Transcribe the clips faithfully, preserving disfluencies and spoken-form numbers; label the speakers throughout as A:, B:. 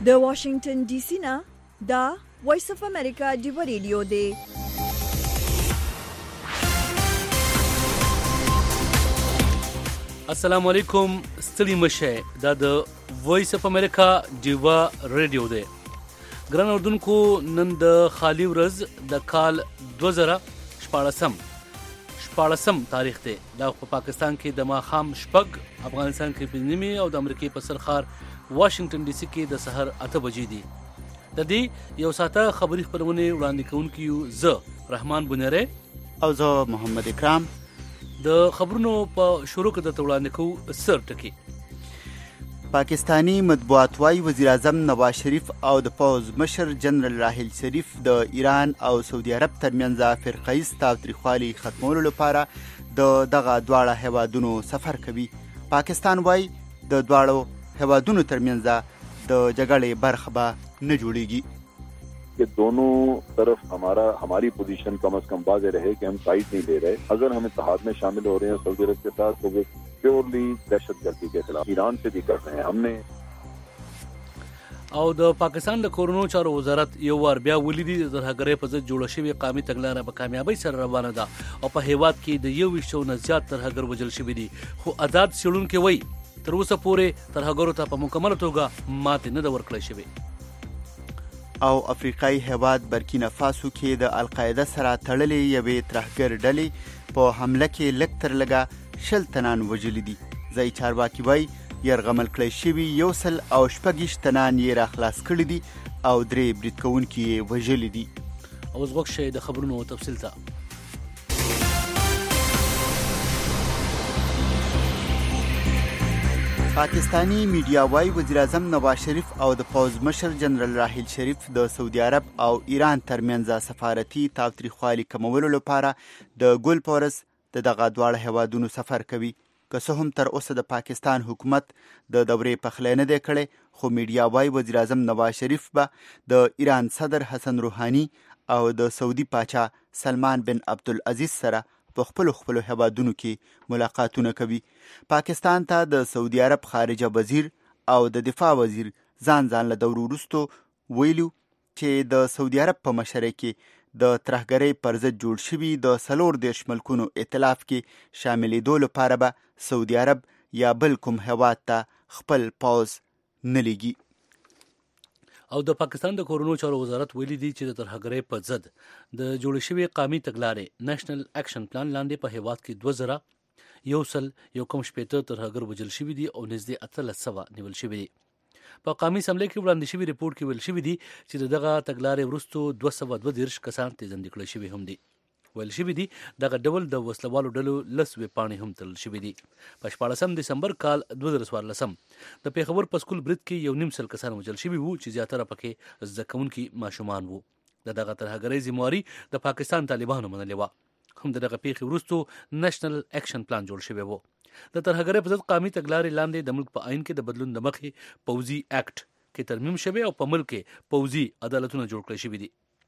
A: د واشنگټن ډي سي نه دا وایس اف امریکا دی ریډیو دی.
B: السلام علیکم، ستړي مشه. دا د وایس اف امریکا دیوا ریډیو دی. ګران اردوونکو، نن د خالی ورځ د کال دوه زره شپاړسم شپاړسم تاریخ دی. دا په پاکستان کې د ماښام شپږ، افغانستان کې پنځه نیمې او د امریکې په سرخار واشنگټن ډي سي کې د سحر اته بجې دي. د دې یو ساعته خبري خپرونې وړاندې کوونکي یو زه رحمان بنيري
C: او زه محمد اکرام.
B: د خبرونو په شروع کې د وړاندې کوو سر ټکي.
C: پاکستانی مطبوعات وايي وزیر اعظم نواز شریف او د پوز مشر جنرال راحیل شریف د ایران او سعودي عرب ترمنځ فرقیز تاوتریخوالي ختمولو لپاره د دغه دواړه هیوادونو سفر کوي. پاکستان وايي د دواړو هیوادونو ترمنځ د جګړې برخه به نه جوړیږي
D: کہ دونوں طرف ہمارا ہماری پوزیشن کم از کم واضح رہے کہ ہم سائڈ نہیں لے رہے. اگر ہم اتحاد میں شامل ہو رہے ہیں سعودی عرب کے ساتھ تو وہ پیورلی دہشت گردی کے خلاف ایران سے بھی کر رہے ہیں. ہم نے
B: او د پاکستان د کورونو چارو وزارت یو وار بیا ولیدي د ترهګرۍ په ضد جوړه شوې قامي تګلاره په کامیابۍ سره روانه ده او په هیواد کې د یو ویشتو نه زیات ترهګر وژل شوي دي. خو ازاد څېړونکي وایي تر اوسه پورې ترهګرو ته په مکمله توګه ماتې نه ده ورکړی شوې.
C: او افریقایي هیواد برکینا فاسو کې د القاعده سره تړلې یوې ترهګر ډلې په حمله کې لږ تر لږه شل تنان وژلي دي. ځایي چارواکي وایي یرغمل کړی شوي یو سل او شپږویشت تنان یې راخلاص کړي دي او درې برید کوونکي یې وژلي دي.
B: اوس غوږ شئ د خبرونو تفصیل ته.
C: پاکستانی میډیا وايي وزیر اعظم نواز شریف او د پوز مشر جنرال راحیل شریف د سعودي عرب او ایران ترمنځ سفارتي تاوتریخوالي کمولو لپاره د ګل پورس د دغه دواړه هیوادونو سفر کوي. که څه هم تر اوسه د پاکستان حکومت د دورې پخلی نه دی کړی، خو میډیا وايي وزیر اعظم نواز شریف به د ایران صدر حسن روحاني او د سعودي پاچا سلمان بن عبدالعزیز سره په خپلو خپلو هیوادونو کې ملاقاتونه کوي. پاکستان ته د سعودي عرب خارجه وزیر او د دفاع وزیر ځان ځان له دورو وروستو ویلو چې د سعودي عرب په مشرۍ کې د ترهګرۍ پر ضد جوړ شوي د څلور دېرش ملکونو ائتلاف کې شاملېدو لپاره به سعودي عرب یا بل کوم هیواد ته خپل پوځ نه لیږي.
B: او د پاکستان د کورونو چارو وزارت ویلي دي چې د ترهګرۍ په ضد د جوړې شوې قامي تګلارې نېشنل اکشن پلان لاندې په هیواد کې دوه زره یو سل یو کم شپېته ترهګر وژل شوي دي او نږدې اتلس سوه نیول شوي دي. په قامي اسمبلۍ کې وړاندې شوي ریپورټ کې ویل شوي دي چې د دغه تګلارې وروستو دوه سوه دوه دېرش کسان تېزندې کړل شوي هم دي. ویل شوي دي دغه ډول د وسلوالو ډلو لس ویبپاڼې هم تړل شوي دي. په شپاړسم دسمبر کال دوه زره څوارلسم د پیښور په سکول برید کې یو نیم سل کسان وژل شوي وو چې زیاتره پکې زده کوونکي ماشومان وو. د دغه ترهګرۍ ذمهواري د پاکستان طالبانو منلې وه. هم د دغه پیښې وروستو نېشنل اکشن پلان جوړ شوی و. د ترهګرۍ په ضد قامي تګلارې لاندې د ملک په آئین کې د بدلون د مخې پوځي اکټ کې ترمیم شوی او په ملک کې پوځي عدالتونه جوړ کړل شوي دي.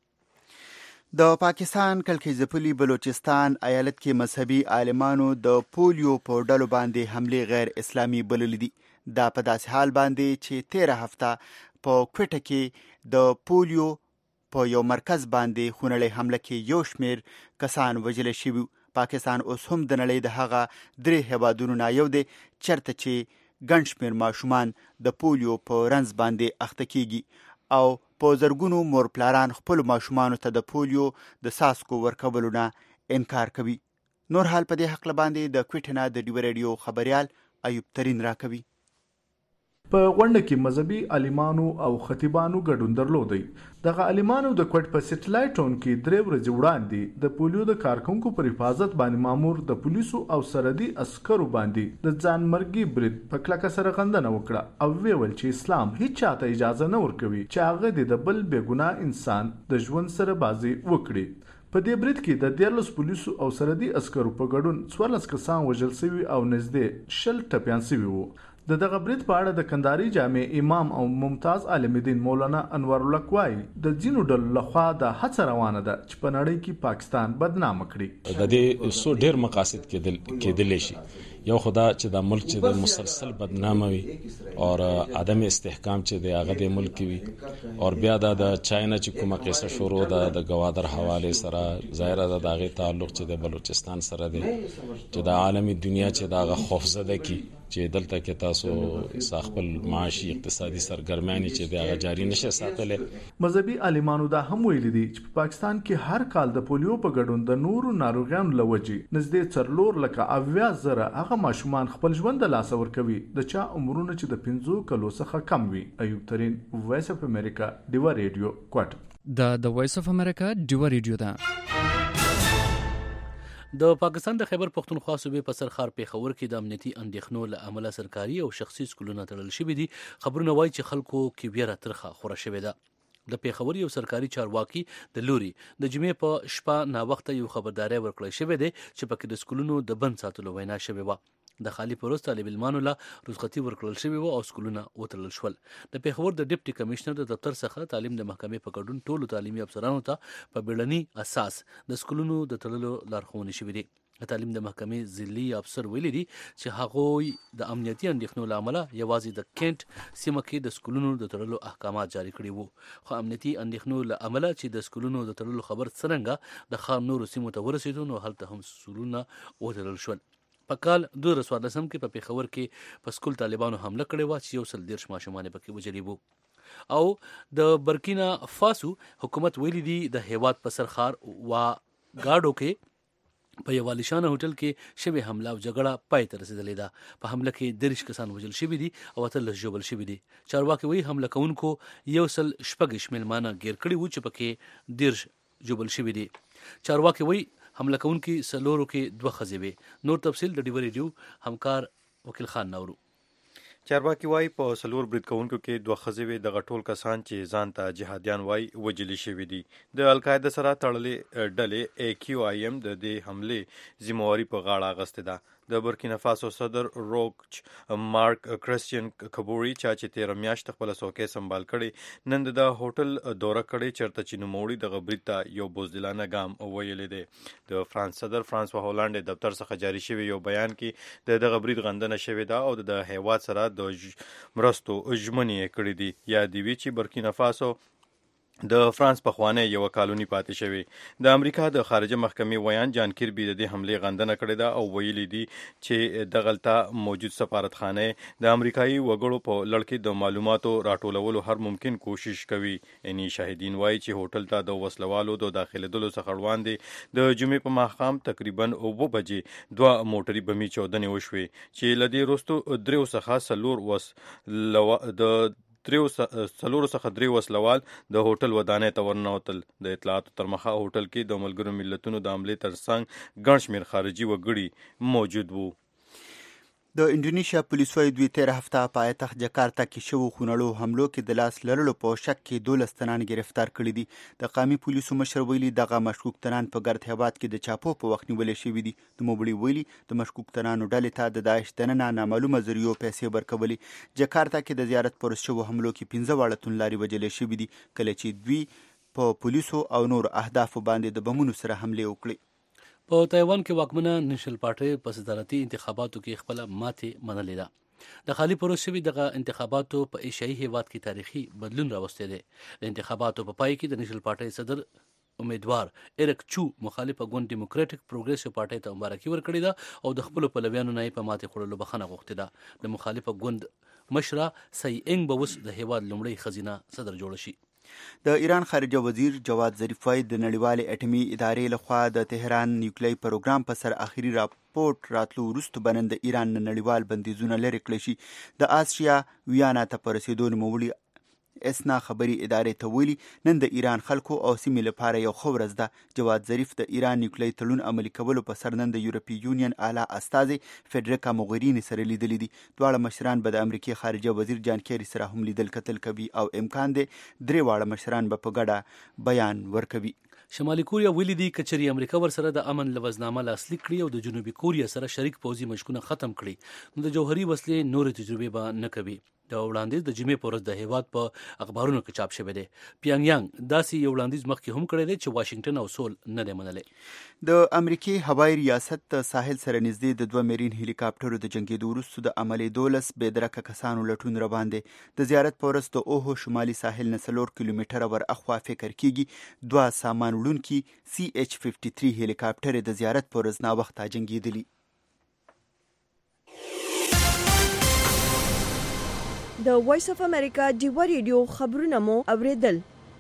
C: د پاکستان کلکې ځپلي بلوچستان ایالت کې مذهبي عالمانو د پولیو په ډلو باندې حملې غیر اسلامي بللي دي. دا په داسې حال باندې چې تیره هفته په کوټه کې د پولیو په یو مرکز باندې خونړۍ حمله کې یو شمېر کسان وژل شوي. پاکستان اوس هم د نړۍ د هغه درې هیوادونو نه یو دی چېرته چې ګڼ شمېر ماشومان د پولیو په رنځ باندې اخته کیږي او په زرګونو مور پلاران خپلو ماشومانو ته د پولیو د څاڅکو ورکولو نه انکار کوي. نور حال په دې هکله باندې د کوټې نه د ډیو ریډیو خبریال ایوب ترین راکوي.
E: په غونډه کې مذهبي عالمانو او خطیبانو ګډون درلودی. دغه عالمانو د کوټ په سټلایټ ټاون کې درې ورځې وړاندې د پولیو د کارکونکو پر حفاظت باندې مامور د پولیسو او سرحدي عسکرو باندې د ځان مرګي برید په کلکه سره غندنه وکړه او ویل چې اسلام هیڅ چاته اجازه نه ورکوي چې هغه د بل بېګناه انسان د ژوند سره بازي وکړي. په دې برید کې د دیارلس پولیسو او سرحدي عسکرو په ګډون څوارلس کسان وژل شوي او نږدې شل ټپیان شوي وو. د دغه برید په اړه د کندهاري جامع امام او ممتاز عالم دین مولانا انور الله وايي د ځینو ډلو لخوا د هڅه روانه ده چې په نړۍ کې پاکستان بدنام کړي.
F: د دې سو ډېر مقاصد کېدل کېدل شي. یو خدا چې د ملک چې د مسلسل بدنامه وي او عدم استحکام چې د هغه د ملک وي او بیا د چاینا چې کومه قصه شروع ده د گوادر حواله سره ظاهر ده دغه تعلق چې د بلوچستان سره دی چې د عالمي دنیا چې دغه خوفزده کی چې دلته کې تاسو خپل معاشي اقتصادي سرګرمانی چې دغه جاری نشه ساتلې.
E: مذهبي عالمانو دا هم ویلي دي چې په پاکستان کې هر کال د پولیو په ګډون د نورو ناروغیانو لوجي نږدې څلور لکه اویا زره هغه ماشومان خپل ژوند د لاسه ورکوي د چا عمرونه چې د پنځو کلو څخه کم وي. ایوب ترين، وایس اف امریکا، ډیوا ریډیو کوټ.
G: دا د وایس اف امریکا ډیوا ریډیو ده.
B: د پاکستان د خیبر پختونخوا صوبې په سرخار پیښور کې د امنیتي اندېښنو له امله سرکاري او شخصي سکولونه تړل شوي دي. خبرونه وایي چې خلکو کې ویره ترخه خوره شوې ده. د پیښور یو سرکاري چارواکي د لوري د جمعې په شپه ناوخته یو خبرداري ورکړی شوې ده چې پکې د سکولونو د بند ساتلو وینا شوې وه. د خالی پروز طالب علمانو له رخصتي ورکړل شوې وه او سکولونه وتړل شول. د پیښور د ډیپټي کمشنر د دفتر څخه تعلیم د محکمې په ګډون ټولو تعلیمي افسرانو ته په بیړني اساس د سکولونو د تړلو لارښوونې شوې دي. تعلیم د محکمې ضلعي افسر ویلي دي چې هغوی د امنیتي اندېښنو له امله یوازې د کینټ سیمه کې د سکولونو د تړلو احکامات جاری کړي وو. خو امنیتي اندېښنو له امله چې د سکولونو د تړلو خبر څرنګه د ښار نورو سیمو ته ورسېدو نو هلته هم سکولونه وتړل شول. په کال دوه زره څوارلسم کې په پیښور کې په سکول طالبانو حمله کړې وه چې یو سل دېرش ماشومان پکې وژلي وو. او د برکینا فاسو حکومت ویلي دي د هیواد په سرخار وا گاډو کې په یو عالیشانه هوټل کې شوې حمله او جګړه پای ته رسېدلې ده. په حمله کې دېرش کسان وژل شوي دي او اتلس ژوبل شوي دي. چارواکي وایي حمله کوونکو یو سل شپږ مېلمانه ګیر کړي وو چې پکې دېرش ژوبل شوي دي. چارواکي وایي حمله کوونکي سلورو کې دوه ښځې وې. نور تفصیل د ډیوا ریډیو همکار وکیل خان نورو.
H: چارواکي وایي په سلور برید کوونکو کې دوه ښځې وې. دغه ټول کسان چې ځان ته جهادیان وایي وجلي شوي دي. د القاعده سره تړلې ډلې ای کیو آی ایم د دې حملې ذمہواري په غاړه اخیستې ده. د برکینا فاسو صدر روک مارک کرسچین کبوري چا چې تیره میاشت خپل څوکۍ سمبال کړي نن د هوټل دوره کړي چرته چې نوموړي د غبرید ته یو بوزدلانه ګام ویلې دی. د فرانس صدر فرانسوا هولانډ دفتر څخه جاری شوی یو بیان کې د دغه برید غندنه شوې ده او د هیواد سره د مرستو ژمنې کړې دي. یا دی وی چې برکینا فاسو د فرانس په خوانه یو کالونی پاتې شوی. د امریکا د خارجه محکمې ویان جان کیربي د دې حمله غندنه کړې ده او ویلي دي چې دغلطه موجود سفارتخانه د امریکایي وګړو په لړ کې د معلوماتو راټولولو هر ممکن کوشش کوي. یعنی شاهدین وایي چې هوټل ته د وسلوالو د داخليدلو څخه وړاندې د جمعې په ماښام تقریبا اوه بجې دوه موټري بمي چودنې وشوي چې لدې وروستو دریو څخه سلور وس لو د دریو څلورو څخه درې وسلوال د هوټل ودانۍ ته ورننوتل. د اطلاعاتو تر مخه هوټل کې د ملګرو ملتونو د حملې ترڅنګ ګڼ شمېر خارجي وګړي موجود وو.
C: د انډونیشیا پولیسو وايي دوی تېره هفته په پایتخت جکارتا کې شوو خونړو حملو کې د لاس لرلو په شک کې دولس تنان گرفتار کړي دي. د قامي پولیسو مشر ویلي دغه مشکوک تنان په ګرد هیواد کې د چاپو په وخت نیولې شوي دي. د موبړي ویلي د مشکوک تنانو ډلې ته د داعش دننه نامعلومه ذریعو پیسې ورکولې. جکارتا کې د زیارت پر شوو حملو کې پنځه واړه توندلارې وژلې شوي دي کله چې دوی په پولیسو او نور اهدافو باندې د بمونو سره حملې وکړي.
B: په تایوان کې واکمنه نېشنل پارټي په صدارتي انتخاباتو کې خپل ماتې منلې ده. د خالی پروژ شوي دغه انتخاباتو په ایشیایي هیواد کې تاریخي بدلون راوستی دی. د انتخاباتو په پای کې د نېشنل پارټي صدر امیدوار ایرک چو مخالفه ګوند ډیموکراټک پروګریسیو پارټي ته مبارکي ورکړې ده او د خپل پلویانو نه په ماتې خوړلو بخښنه غوښتې ده. د مخالفه ګوند مشره سای انګ به اوس د هیواد لومړی ښځینه صدر جوړه شي.
C: د ایران خارجه وزیر جواد ظریف وايي د نړیوالې اټومي ادارې لخوا د تهران نیوکلي پروګرام په سر اخري راپورټ راتلو وروسته به نن د ایران نړیوال بندیزونه لرې کړی شي. د آسیا ویانا ته په رسېدو نوموړي اسنا خبري ادارې ته ویلي نن د ایران خلکو او سیمې لپاره یو ښه ورځ ده. جواد ظریف د ایران نیوکلي تړون عملي کولو په سر نن د یورپي یونین اعلی استازي فدریکا موغریني سره لیدلي دي. دواړه مشران به د امریکای خارجه وزیر جان کیری سره هم لیدل کتل کوي او امکان دی درې واړه مشران به په ګډه بیان ورکوي.
B: شمالي کوریا ویلي دي کچري امریکا ورسره د امن لوزنامه لاسلیک کړي او د جنوبي کوریا سره شریک پوځي مشکونه ختم کړي نو د جوهري وسلې نورې تجربې به نه کوي. د وړاندیز د جمعې په ورځ د هیواد په اخبارونو کې چاپ شوی دی. پیانګ یانګ داسې یو وړاندیز مخکې هم کړی دی چې واشنگټن او سول نه دی منلی.
C: د امریکې هوایي ریاست د ساحل سره نږدې د دوه میرین هلیکاپټرو د جنګېدو وروسته د عملې دولس بېدرکه کسانو لټون راباندې د زیارت په ورځ د اوهو شمالي ساحل نه څلور کیلومتره ور اخوا فکر کېږي دوه سامان وړونکي سی ایچ ففټي تھری هلیکاپټر د زیارت په ورځ ناوخته جنګېدلي.
A: د وایس اف امریکا ډیوا ریډیو خبرونه مو اوریدل.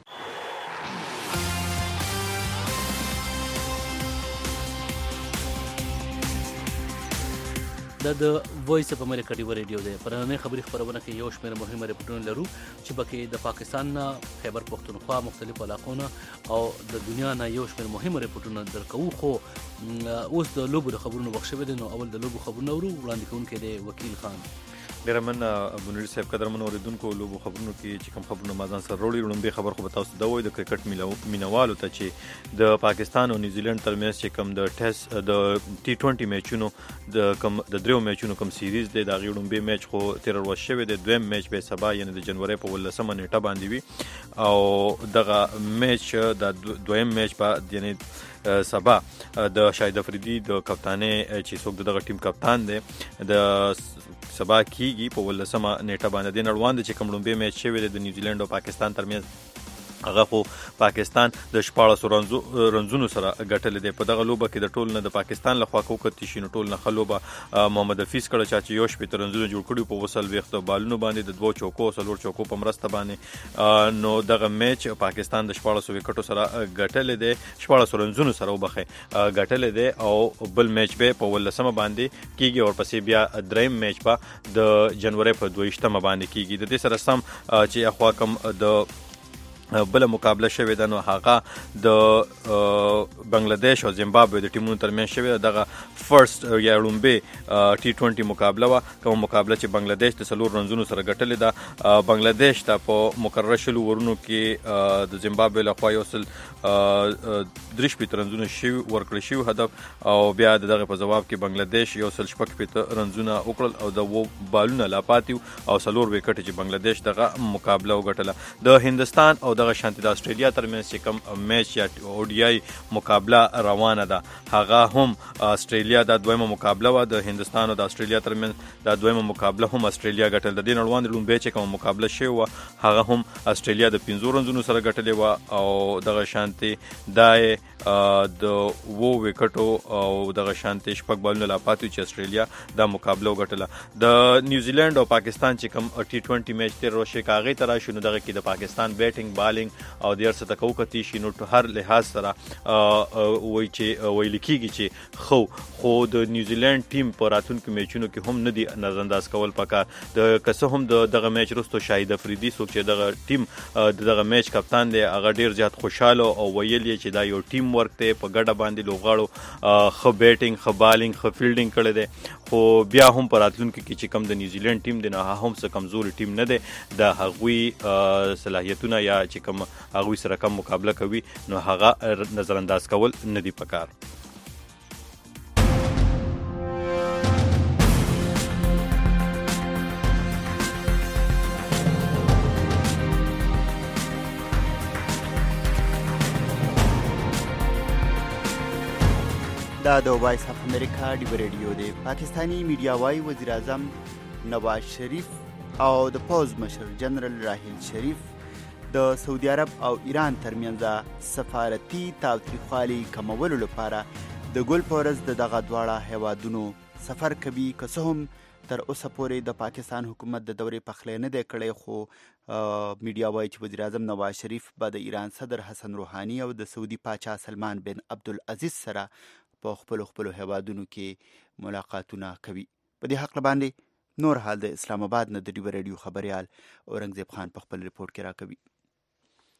B: دا د وایس اف امریکا ډیوا ریډیو دی. په نننۍ خبري خپرونه کې یو شمېر مهمه رپورټونه لرو چې پکې د پاکستان نه خیبر پښتونخوا مختلفو علاقو نه او د دنیا نه یو شمېر مهمه رپورټونه درکوو. خو اوس د لوبو د خبرونو وخت شوی دی نو اول د لوبو خبرونه ورو وړاندې کوونکی دی وکیل خان.
H: ډېره مننه ابونړي صاحب. قدرمن اوریدونکو لوبو خبرونو کې چې کوم خبرونه ما ځان سره راوړي لومړی خبر خو به تاسو دا وایي د کرکټ مینوالو ته چې د پاکستان او نیوزیلینډ ترمنځ چې کوم د ټیسټ د ټي ټوینټي میچونو د کوم د دریو میچونو کوم سیریز دی د هغې لومړی میچ خو تېره ورځ شوی دی. دویم میچ به سبا یعنې د جنورۍ په اوولسمه نیټه باندې وي او دغه میچ د دویم میچ به یعنې سبا د شاهد افریدي د کپتانۍ چې څوک دغه ټیم کپتان دی د سبا کیږي په ولسمه نیټه باندې. د نړوان د چې کوم لومبي میچ شوی دی د نیوزیلینډ او پاکستان ترمنځ هغه خو پاکستان د شپاړسو رنزونو سره ګټلې دی. په دغه لوبه کې د ټول نه د پاکستان لخوا کوکتي شي نو ټول نه ښه لوبه محمد حفیظ کړه چې یو شپېته رنزونه جوړ کړي په څلوېښتو بالونو باندې د دوو چوکو څلور چوکو په مرسته باندې. نو دغه میچ پاکستان د شپاړسو وکټو سره ګټلې دی شپاړسو رنزونو سره وبخئ ګټلې دی او بل میچ به په ولسمه باندې کیږي او پسې بیا دریم میچ به د جنورۍ په دویشتمه باندې کیږي. د دې سره سم چې اخوا کم د بله مقابله شوې ده نو هغه د بنگلاديش او زیمبابوې د ټیمونو ترمنځ شوې ده. دغه فرست یا لومبي ټي ټوینټي مقابله وه کومه مقابله چې بنگلاديش د څلور رنزونو سره ګټلې ده. بنگلاديش ته په مقرره شلو ورونو کې د زیمبابوې لخوا یو سل درې شپېته رنزونه شوي ورکړل شوي هدف او بیا د دغه په ځواب کې بنگلاديش یو سل شپږ شپېته رنزونه وکړل او د اووه بالونه لا پاتې او څلور وکټې چې بنگلاديش دغه مقابله وګټله. د هندوستان او دغه شانتي د استرالیا ترمنځ چې کوم میچ یا او ډي آی مقابله روانه ده هغه هم استرالیا د دویمه مقابله و. د هندوستان او د استرالیا ترمنځ د دویمه مقابله هم استرالیا ګټل. د دې نړوان د لومبي چې کوم مقابله شوی و هغه هم استرالیا د پنځو رنزونو سره ګټلې و او دغه شانتي دای د وو وکټو او دغه شانتي شپږ بالونه لا پاتې چې استرالیا دا مقابله وګټله. د نیوزیلند او پاکستان چې کوم ټي ټوینټي میچ تیر روشه کاغې ترا شنو دغه کې د پاکستان بیټینګ بالینګ او د ارڅ تکو کتی شي نو هر لحاظ سره وای چې ویل کیږي چې خو خو د نیوزیلند ټیم په راتلونکو میچونو کې هم نه دی نظر انداز کول پکار. د کسه هم د دغه میچ وروسته شاهد افریدي څوک چې دغه ټیم د دغه میچ کپتان دی هغه ډیر زیات خوشاله او ویل چې دا یو ټیم ورک دی په ګډه باندې لوغاړو خو بیټینګ خو بالینګ خو فیلډینګ کړی دی. خو بیا هم په راتلونکو کې چې کم د نیوزیلند ټیم دی نه هم څه کمزوري ټیم نه دی د هغوی صلاحیتونه یا چې کوم هغوی سره کم مقابله کوي نو هغه نظر انداز کول نه دی پکار.
C: دا د وایس اف امریکا ډیوا ریډیو دی. پاکستانی میډیا وايي وزیر اعظم نواز شریف او د پوز مشر جنرال راحیل شریف د سعودي عرب او ایران ترمنځ سفارتي تاوتریخوالي کمولو لپاره د ګل په ورځ د دغه دواړه هیوادونو سفر کوي. که څه هم تر اوسه پورې د پاکستان حکومت د دورې پخلی نه دی کړی خو میډیا وایي چې وزیر اعظم نواز شریف به د ایران صدر حسن روحاني او د سعودي پاچا سلمان بن عبدالعزیز سره په خپلو خپلو هیوادونو کې ملاقاتونه کوي. په دې حق باندې نور حال د اسلام آباد نه د ډیوا ریډیو خبریال اورنګزیب خان په خپل ریپورت کې راکوي.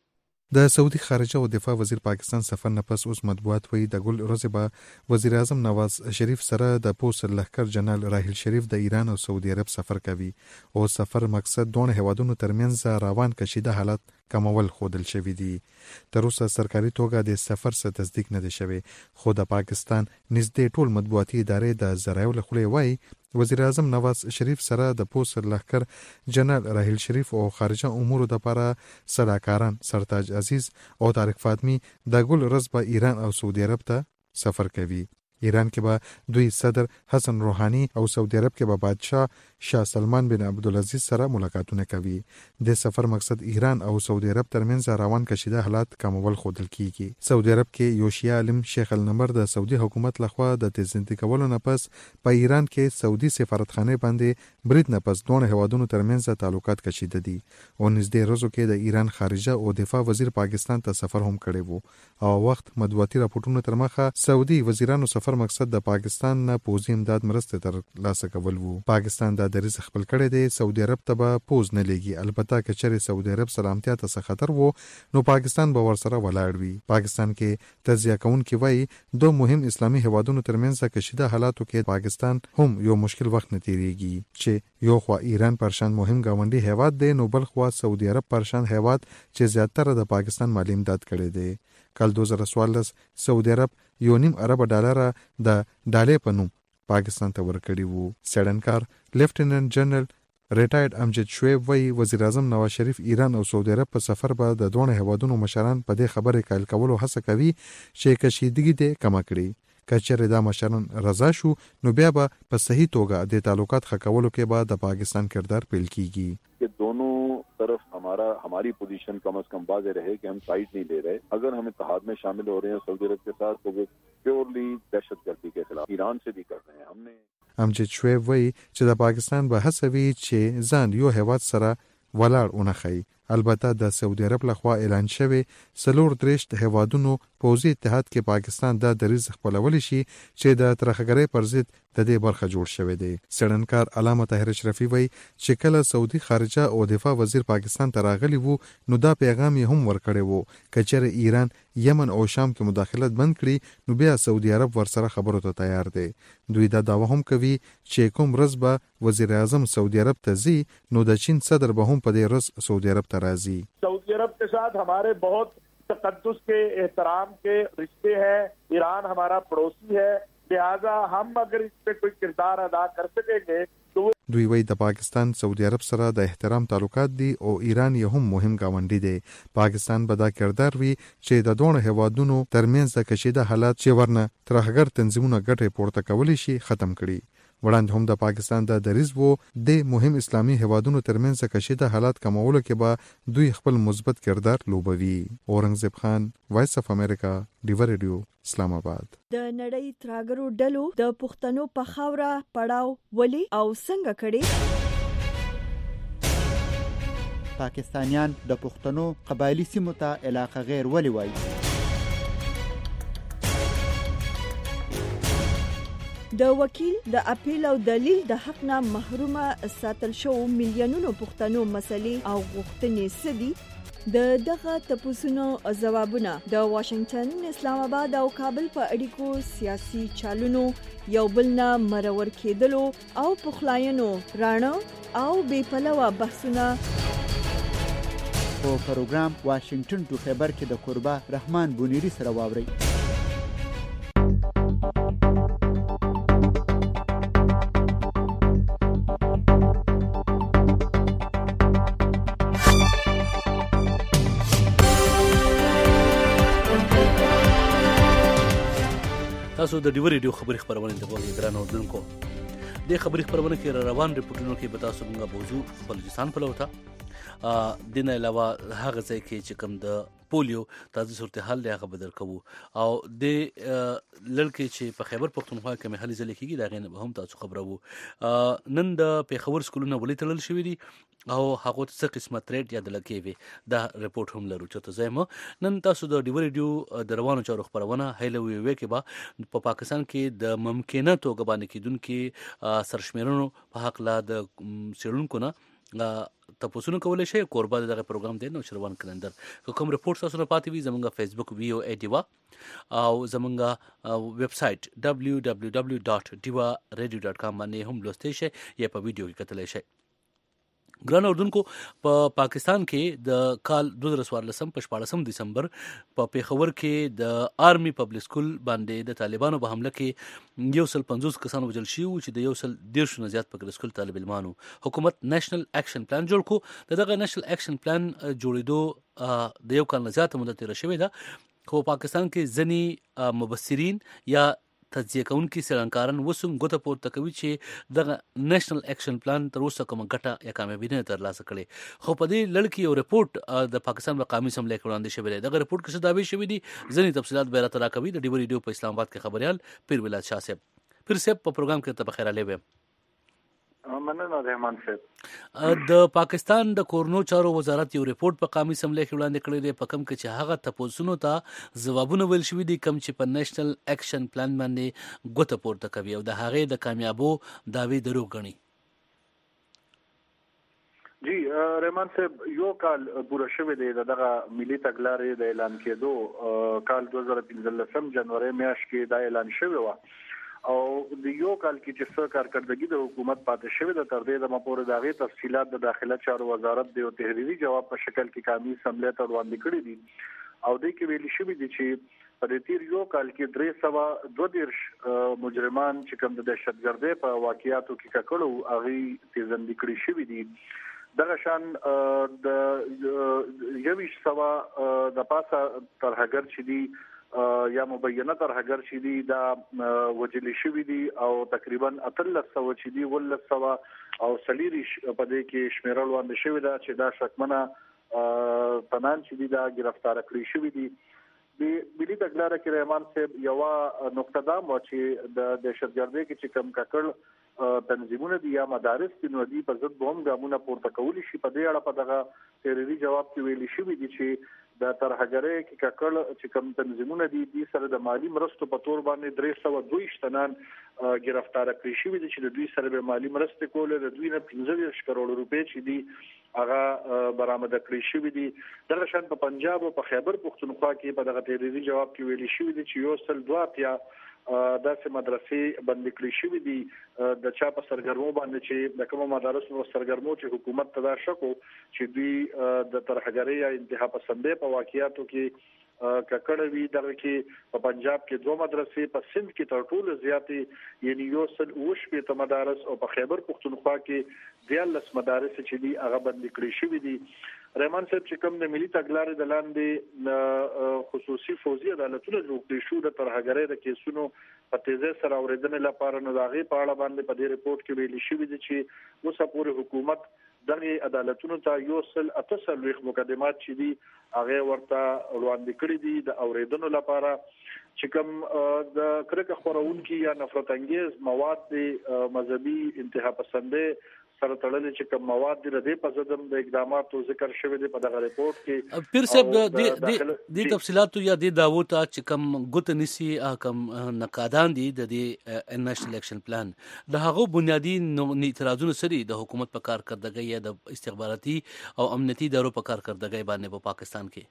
I: د سعودي خارجه او دفاع وزیر پاکستان سفر نه پس اوس مطبوعات وایي د ګل ورځې به وزیر اعظم نواز شریف سره د پوست لښکر جنرال راحیل شریف د ایران او سعودي عرب سفر کوي او سفر مقصد دوه هیوادونو ترمنځ روان کشیده حالت کمول خودل شوی دی. تر اوسه سرکاري توګه د سفر څخه تصدیق نه دی شوی، خو د پاکستان نږدې ټول مطبوعاتي ادارې د ذرایعو له خولې وایي وزیر اعظم نواز شریف سره د پوست لښکر جنرال راحیل شریف او خارجه امورو لپاره صلاحکاران سرتاج عزیز او طارق فاطمی د ګل ورځ په ایران او سعودي عرب ته سفر کوي. ایران کې به دوی صدر حسن روحانی او سعودي عرب کې به بادشاه شاه سلمان بن عبدالعزیز سره ملاقاتونه کوي. د سفر مقصد ایران او سعودي عرب ترمنځ روان کشیده حالات کمول خودل کیږي. سعودي عرب کې یو شیعه عالم شیخ النمر د سعودي حکومت لخوا د تزنتی کولو نه پس په ایران کې سعودي سفارتخانه باندې برید نه پس دوه هیوادونو ترمنځ تعلقات کشیده دي او نږدې ورځو کې د ایران خارجه او دفاع وزیر پاکستان ته سفر هم کړی وو او وخت مطبوعاتي راپورټونو تر مخه سعودي وزیرانو سفر مقصد د پاکستان نه پوځي امداد مرسته تر لاسه کول وو. پاکستان د دریځ خپل کړی دی سعودي عرب ته به پوز نه لګي، البته که چېرې سعودي عرب سلامتیا ته څه خطر وو نو پاکستان به ورسره ولاړ وي. پاکستان کې تجزیه کوونکي وایي دو مهم اسلامي هیوادونو ترمنځ کشیده حالاتو کې پاکستان هم یو مشکل وخت نه تیریږي چې یو خوا ایران پرشان مهم گاونډي هیواد دی نو بل خوا سعودي عرب پرشان هیواد چې زیاتره د پاکستان مالی امداد کړی دی. کال دو هزار څوارلس سعودي عرب یو نیم ارب ډالر د ډالۍ په نوم پاکستان ته ورکړي وو. سړنکار لیفټیننټ جنرال ریټایرډ امجد شعیب وایي وزیر اعظم نواز شریف ایران او سعودي عرب په سفر به د دوه هیوادونو مشران په دې خبرې قایل کولو هڅه کوي چې کشیدګي دې کم کړي. کچره دا مشران رضا شو نو بیا به په صحیح توګه د تعلقات ښه کولو کې به د پاکستان کردار پیل کیږي.
D: کہ دونوں طرف ہمارا ہماری پوزیشن کم از کم واضح رہے کہ ہم سائڈ نہیں لے رہے. اگر ہم اتحاد میں شامل ہو رہے ہیں سعودی عرب کے ساتھ تو وہ پیورلی دہشت گردی کے خلاف ایران سے بھی کر رہے ہیں. ہم نے
I: امجد شعیب وایي چې د پاکستان به هڅوي چې ځان یو هیواد سره ولاړ ونخی. البته د سعودي عرب لخوا اعلان شوی سلور درشت هیوادونو پوځي اتحاد کې پاکستان د دریځ خپلول شي چې د ترخګرۍ پر ضد د دې برخه جوړ شوی دی. سړنکار علامه طاهر اشرفي وایي چې کله سعودي خارجه او دفاع وزیر پاکستان ته راغلی وو نو دا پیغام یې هم ورکړی وو که چېرې ایران یمن او شام کې مداخلت بند کړي نو بیا سعودي عرب ورسره خبرو ته تیار دی. دوی دا دعوه هم کوي چې کوم ورځ به وزیر اعظم سعودي عرب ته ځي نو د چین صدر به هم په دې ورځ سعودي عرب ته راځي.
J: سعودی عرب کے ساتھ ہمارے بہت تقدس کے احترام کے رشتے ہیں. ایران ہمارا پڑوسی ہے، لہذا ہم اگر اس پہ کوئی کردار ادا کر سکیں گے تو
I: دوی وایي د پاکستان سعودي عرب سره د احترام تعلقات دي او ایران یې هم مهم گاونډی دی. پاکستان به دا کردار وي چې د دوه هیوادونو ترمنځ د کشیده حالات چې ورنه ترهګر تنظیمونه ګټې پورته کولی شي ختم کړي. وړاندې هم د پاکستان د دریځ وو د مهم اسلامي هیوادونو ترمنځ کشیده حالات کمولو کې به دوی خپل مثبت کردار لوبوي. اورنګزیب خان، وایس اف امریکا، ډیور ریډیو، اسلام آباد.
A: د نړۍ تراګرو ډلو د پښتنو په خاوره پړاو ولي او څنګه کړي؟
C: پاکستانیان د پښتنو قبایلی سیمو ته علاقه غیر ولي وایي؟
A: د وکیل د اپیل او دلیل د حق نه محرومه ساتل شو میلیونونو پښتنو مسلې او غوښتنې سدي. د دغه تپوسونو ځوابونه د واشنگټن، اسلام آباد او کابل په اړیکو سیاسي چالونو یو بل نه مرور کېدلو او پخلاینو راڼه او بې پلوه بحثونه
C: په پروګرام واشنگټن ټو خیبر کې د قربا رحمان بونیری سره واوري.
B: تاسو د ډیور ریډیو خبري خبرونه د غوږی درنو دونکو د خبري خبرونه کې روان ریپورتونو کې به تاسو موږ موضوع بلوچستان په لوتا د نه علاوه هغه ځای کې چې کوم د پولیو تازه صورتحال دی هغه بدل کوو او د لړکې چې په خیبر پختونخوا کې محلي ځل کېږي دا غینه به هم تاسو خبرو. نن د پیښور سکولونه ولې تړل شوی دي او هغه څه قسمه تریډ یا د لکېوي دا ریپورت هم لرو چې زما نن تاسو د ډیور ریډیو د روانو چارو خبرونه هیلوي وي کې با په پاکستان کې د ممکنه توګه باندې کېدونکو سرشمیرونو په حق لا د سیرونکو نه تاسو کولای شئ کوربه دغه پروګرام دی نو شروان کلندر کوم رپورټ تاسو نه پاتې وي زمونږ فیسبوک وی او ای ډیوا او زمونږ ویب سټ دبليو دبليو دبليو ډاټ ډیوا ریډیو ډاټ کام باندې هم لوستئ شئ یا په ویډیو کې کتلی شئ. ګران اردوونکو په پا پاکستان کې د کال دوه زره څوارلسم په شپاړسم دسمبر په پیښور کې د آرمي پبلک سکول باندې د طالبانو په حمله کې یو سل پنځوس کسان وژل شوي وو چې د یو سل دېرشو نه زیات پبلک سکول طالب علمانو. حکومت نېشنل اکشن پلان جوړ کو. دغه نېشنل اکشن پلان جوړېدو د یو کال نه زیاته موده تېره شوې ده خو پاکستان کې ځینې مبصرین یا تجزیه کوونکي څېړنکاران اوس هم ګوته پورته کوي چې دغه نېشنل اکشن پلان تر اوسه کومه ګټه یا کامیابي نه ترلاسه کړې. خو په دې لړ کې یو رپورټ د پاکستان مقامي اسمبلۍ کې وړاندې شوی دی. دغه رپورټ کې څه دعوې شوي دي ځینې تفصیلات به راته راکوي د ډیو ریډیو په اسلام آباد کې خبریال پیر ولایت شاه صاحب. پیر صاحب په پروګرام کې ته بخیر علی ویم.
J: مننه رحمان صاحب.
B: د پاکستان د کورونو چارو وزارت یو رپورټ په قومي اسمبلۍ کې وړاندې کړی دی په کوم کې چې هغه تپوسونو ته ځوابونه ویل شوي دي کوم چې په نېشنل اکشن پلان باندې ګوته پورته کوي او د هغې د کامیابو دعوې دروغ ګڼي.
J: جی رحمان صاحب یو کال پوره شوی دی دغه ملي تګلارې د اعلان کېدو کال دوه زره پنځلسم جنوري میاشت کې دا اعلان شوی و او د یو کال کې چې څه کارکردګي د حکومت پاتې شوې ده تر دې د مپورې د هغې تفصیلات د داخله چارو وزارت د یو تحریري جواب په شکل کې قومي اسمبلۍ ته وړاندې کړي دي او دې کې ویلي شوي دي چې په دې تیر یو کال کې درې سوه دوه دېرش مجرمان چې کوم د دهشتګردۍ په واقعیاتو کې ککړو هغې پیژندل کړي شوي دي. دغه شان د یویشت سوه د پاسه ترهګر چې دي یا مبینه ترهګر چې دي دا وجلي شوي دي او تقریبا اتلس سوه چې دي ولس سوه او څلېرویشت په دې کې شمیرل وړاندې شوي ده چې دا شکمنه تنان چې دي دا ګرفتار کړي شوي دي. د ملي تګلاره کې رحمان صاحب یوه نقطه دا وه چې د دهشتګردۍ کې چې کوم ککړ تنظیمونه دي یا مدارس دي نو دوی په ضد به هم ګامونه پورته کولی شي. په دې اړه په دغه تحریري جواب کې ویلي شوي دي چې د ترهګرۍ کې ککړ چې کوم تنظیمونه دي دي سره د مالی مرستو په تور باندې درې سوه دوه ویشت تنان ګرفتار کړي شوي دي چې د دوی سره به مالی مرستې کولې د دوی نه پنځه دېرش کروړ روپۍ چې دي هغه برآمده کړي شوي دي. دغه شان په پنجاب او په خیبر پښتونخوا کې په دغه تحریري جواب کې ویلي شوي دي چې یو سل دوه اتیا داسې مدرسې بندې کړي شوي دي د چا په سرګرمو باندې چې د کومو مدارسو سرګرمو چې حکومت ته دا شک و چې دوی د ترهګرۍ یا انتها پسندۍ په واقعیاتو کې ککړه وي. دغه کې په پنجاب کې دوه مدرسې په سند کې تر ټولو زیاتې یعنی یو سل اووه شپېته مدارس او په خیبر پښتونخوا کې دیارلس مدارس چې دي هغه بندې کړي شوي دي. رحمان صاحب چې کوم د ملي تګلارې د لاندې خصوصي فوزي عدالتونه جوړ کړي شو د ترهګرۍ د کیسونو په تیزۍ سره اورېدنې لپاره نو د هغې په اړه باندې په دې رپورټ کې ویلي شوي دي چې اوسه پورې حکومت دغه عدالتونو ته یو سل اته څلوېښت مقدمات چې دي هغې ورته وړاندې کړي دي د اورېدنو لپاره چې کوم د کرکه خپرونکي یا نفرت انګیز مواد دي مذهبي انتها پسندۍ سره تړلې چې کوم مواد دي د دې په ضد د اقداماتو ذکر شوی دی په دغه رپورټ کې.
B: پیر صاحب د دې تفصیلاتو یا د دعوو ته چې کوم ګوت نسی کوم نقادان دي د دې نېشنل اکشن پلان د هغه بنیادی اعتراضونو سره د حکومت په کارکردګۍ یا د استخباراتي او امنیتي ادارو په کارکردګۍ باندې په پاکستان کې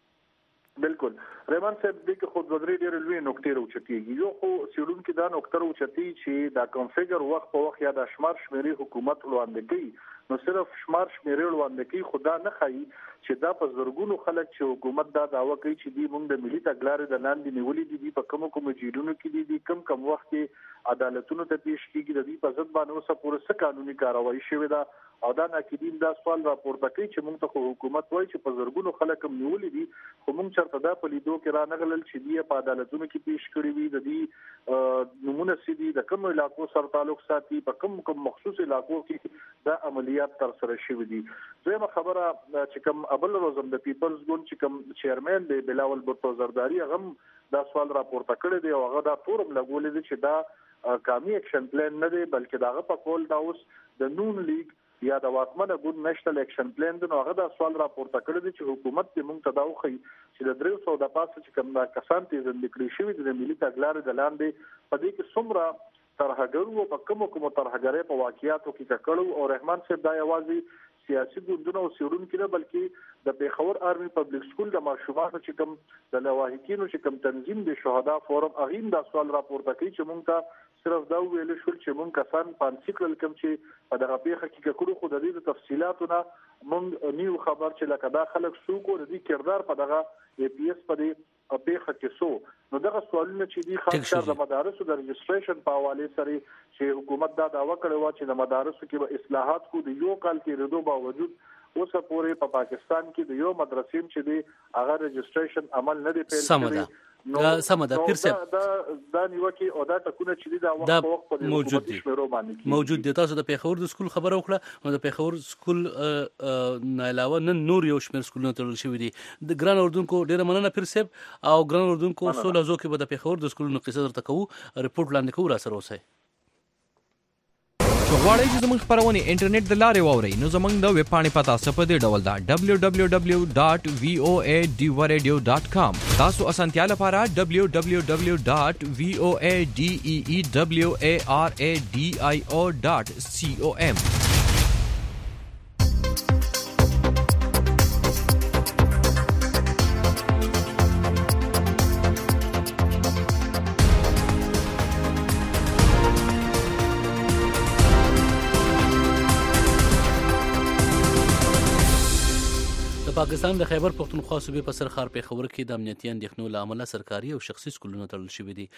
J: بالکل رحمان صاحب د خود ودرې ډېر لوی نقطې راوچتيږي. یو خو سیډونکو دا نقطه راوچتي چې دا کنفیګر وخت په وخت یا د شمار شمیري حکومت وړاندې کوي نو صرف شمار شمیري وړاندې کوي خدا نه خایي چې دا په زرګونو خلک چې حکومت دا داوا کوي چې دی موږ د ملي تګلارې د لاندې نیولې دي په کوم کوم جیلونو کې دي دي کم کم وخت کې عدالتونو ته پیش کیږي د دې په ضد باندې اوسه پوره څه قانوني کاروایی شوې ده او دا ناقدین دا سوال راپورته کوي چې موږ ته حکومت وایي چې په زرګونو خلک هم نیولې دي خو موږ چرته دا په لیدو کې را نغلل چې دی په عدالتونو کې پیش کړي وي د دې نمونه سي د کوم علاقو سره تعلق ساتي په کوم کوم مخصوص علاقو کې دا عملیات تر سره شوي دي. زموږ خبره چې کوم ابل روزم د پیپلز ګوند چې کوم چیرمن دی بلاول بوتو زرداری غم دا سوال راپورته کړی دی او هغه دا فورم لګولې دي چې دا قومي اکشن پلان نه دی بلکې دا په کول دا اوس د نون لیگ یا د واکمنه ګوند نېشنل اکشن پلان دی نو هغه دا سوال راپورته کړی دی چې حکومت دې موږ ته دا وخی چې د درې سوه د پاسه چې کوم کسان ته ځندې کړی شوی د ملي تګلارې د لاندې په دې کې څومره ترهګرو په کوم کوم ترهګرۍ په واقعیاتو کې کړو او رحمان صاحب دا یوازې سیاسي ګوندونو او سیرونکو نه بلکې د پیښور آرمي پبلک سکول د ماشومانو چې کوم د لواحقینو چې کوم تنظیم د شهدا فورم اغین دا سوال راپورته کوي چې مونږ ته صرف دا ویل شو چې مونږ کسان پانسیکل کوم چې په دغه پیښه کې کړو خو د دې تفصيلاتونه مونږ نیو خبر چې لکه دا خلک سوق او د کردار په دغه ای پی ایس په دې پیښه کې سو نو دغه سوالونه چې دي خاص کر د مدارسو د رجسټریشن په حواله سره چې حکومت دا داوا کړی و چې د مدارسو کې به اصلاحات کو د یو کال کې ردو باوجود اوس پورې په پاکستان کې د یو مدرسې چې دی هغه رجسټریشن عمل نه دی پیل کړی
B: نو سمه ده پیر صاحب
J: دا دا نیوکه او دا ټکونه چې دی دا وخت وخت په
B: موجود دي موجود دي تاسو د پیښور د سکول خبره وکړه نو د پیښور سکول نه علاوه نن نور یو شمېر سکولونه تړل شوی دي د ګران اردوونکو ډیره مننه پیر صاحب او ګران اردوونکو سوله زو کې به د پیښور د سکولونو قصه درته کوو ریپورت لاندې کوو را سره اوسئ
G: غواړئ چې زموږ خبرونه انټرنیټ د لارې واورئ نو زموږ د ویب پاڼې پتا څه په دې ډول ده دبليو دبليو دبليو ډاټ وي او اي ډیو ریډیو ډاټ کام تاسو اسانتیا لپاره دبليو دبليو دبليو ډاټ وي او اي ډي اي اي دبليو اي ار اي ډي اي او ډاټ سي او ام
B: پاکستان د خیبر پختونخوا صوبې په سرخار پیښور کې د امنیتي اندېښنو له امله سرکاري او شخصي سکولونه تړل شوي دي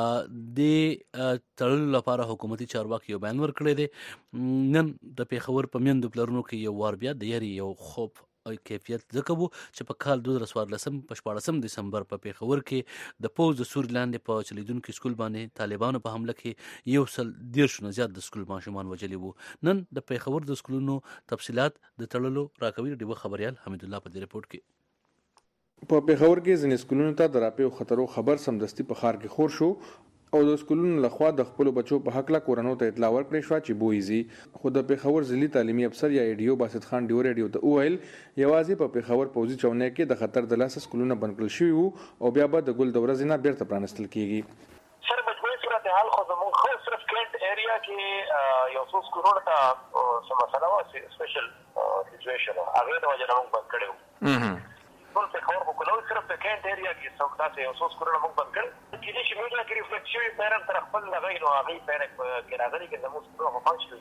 B: د تړلو لپاره حکومتي چارواکي یو بیان ورکړی دی نن د پیښور په میندو پلرونو کې یو وار بیا د یاري یو خوب کیفیت ځکه وو چې په کال دوه زره څوارلسم په شپاړسم دسمبر په پیښور کې د پوز د سوري لاندې په چلیدونکو سکول باندې طالبانو په حمله کې یو سل دیرش نه زیات د سکول ماشومان وژلي وو نن د پیښور د سکولونو تفصيلات د تړلو راکوي ډیوه خبريال حمید الله په دې رپورت کې
K: په پیښور کې ځینې سکولونو ته د راپیو خطرو خبر سمدستي په ښار کې خور شو او د سکولونو لخوا د خپل بچو په حق لا کورونو ته اطلاع ورکړې شو چې بوئزي خو د پیښور ضلعي تعلیمي افسر یا ایډیو باسط خان ډیو ریډیو ته وویل یوازې په پیښور پوزي چونه کې د خطر د لاس سکولونه بند کړل شوي وو او بیا به د ګل د ورځې نه بیرته پرانستل کیږي
L: سره مجموعي صورتحال خو زموږ خو صرف کینټ ایریا کې یو څو سکولونه ته څه مسله وه سپیشل سچویشن هغې د وجې نه موږ بند کړی وو ټول پیښور خو کولو صرف د کینټ ایریا کې څوک داسې یو څو سکولونه موږ بند کړل کېدای شي میډیا کې ریفلکټ شوي پیرن تر خپل هغې نو هغې پیرک کې راغلي چې زموږ سکولونه خو فنکشنل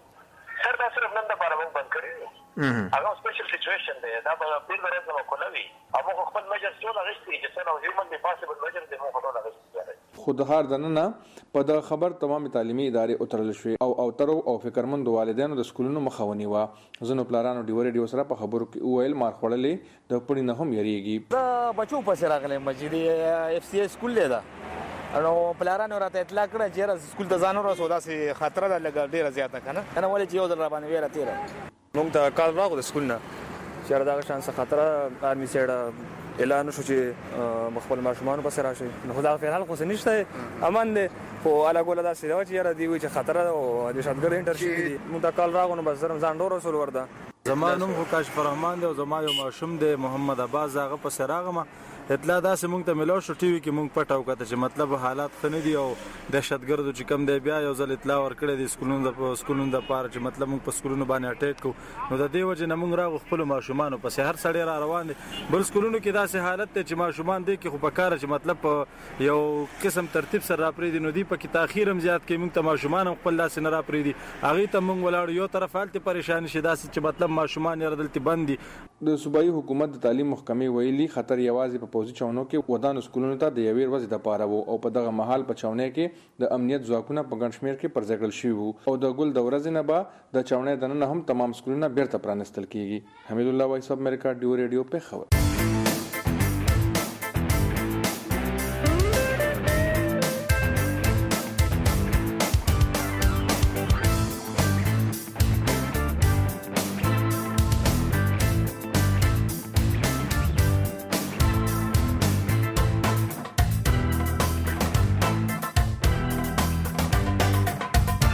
L: دي سر دا صرف نن دپاره موږ بند کړی دی هغه سپیشل سچویشن دی دا به پیر د ورځ نه به کوله وي او موږ خپل مجلس ټول اخیستی چې څه نو هیومن دی پاسبل مجلس دی موږ ټول اخیستی
K: خو د ښار دننه په د خبر تمام تعلیمي ادارې اترل شوې او اوترو او فکرمند والدینو د سکولونو مخه ونیوه ځینو پلارانو ډیو ریډیو سره په خبرو کې وویل مار خوړلې د پړي نه هم یریږي
M: دا بچو پسې راغلی مسجد اف سی سکول دی دا نو پلارانو راته اطلاع کړه چې سکول ته ځان ورسو داسې خطره ده لږ ډېره زیاته که نه نه ولې چې یو ځل را باندې ویره تېره موږ ته کال راغو د سکول نه چې دغه شان څه خطره آرمي سایډه اعلان شو چې خپل ماشومان پسې راشي نو خو دا فعلحال خو څه نشته امن دی خو اله ګوله داسې ده چې یاره دوی وایي چې خطره ده او دهشتګرد انټر شوي دي موږ ته کال راغو نو بس زه ځان ډور رسول ورده
N: زما نوم خو کاشف رحمان دی او زما یو ماشوم دی محمد عباس هغه پسې راغمه اطلاع داسې موږ ته ملو شو ټي وي کې موږ پټه وکړه چې مطلب حالات ښه نه دي او دهشتګردو چې کم دی بیا یو ځل اطلاع ورکړی دی سکولونو د سکولونو دپاره چې مطلب موږ په سکولونو باندې اټیک کوو نو د دې وجې نه موږ راغو خپلو ماشومانو پسې هر سړی را روان دی بل سکولونو کې داسې حالت دی چې ماشومان دی کې خو په کاره چې مطلب په یو قسم ترتیب سره راپرېږدي نو دوی پکې تاخیر هم زیات کوي موږ ته ماشومان هم خپل داسې نه راپرېږدي هغې ته موږ ولاړو یو طرف هلته پریشاني شي داسې چې مطلب ماشومان یې دلته بند دي
K: د صوبایي حکومت د تعلیم محکمې ویلي خطر یوازې په پوځي چونو کې ودانو سکولونو ته د یوې ورځې دپاره وو او په دغه مهال په چونې کې د امنیت ځواکونه په ګڼ شمېر کې پر ځای کړل شوي وو او د ګل د ورځې نه به د چونې دننه هم تمام سکولونه بیرته پرانستل کیږي حمید الله وایس اف امریکا ډیو ریډیو پیښور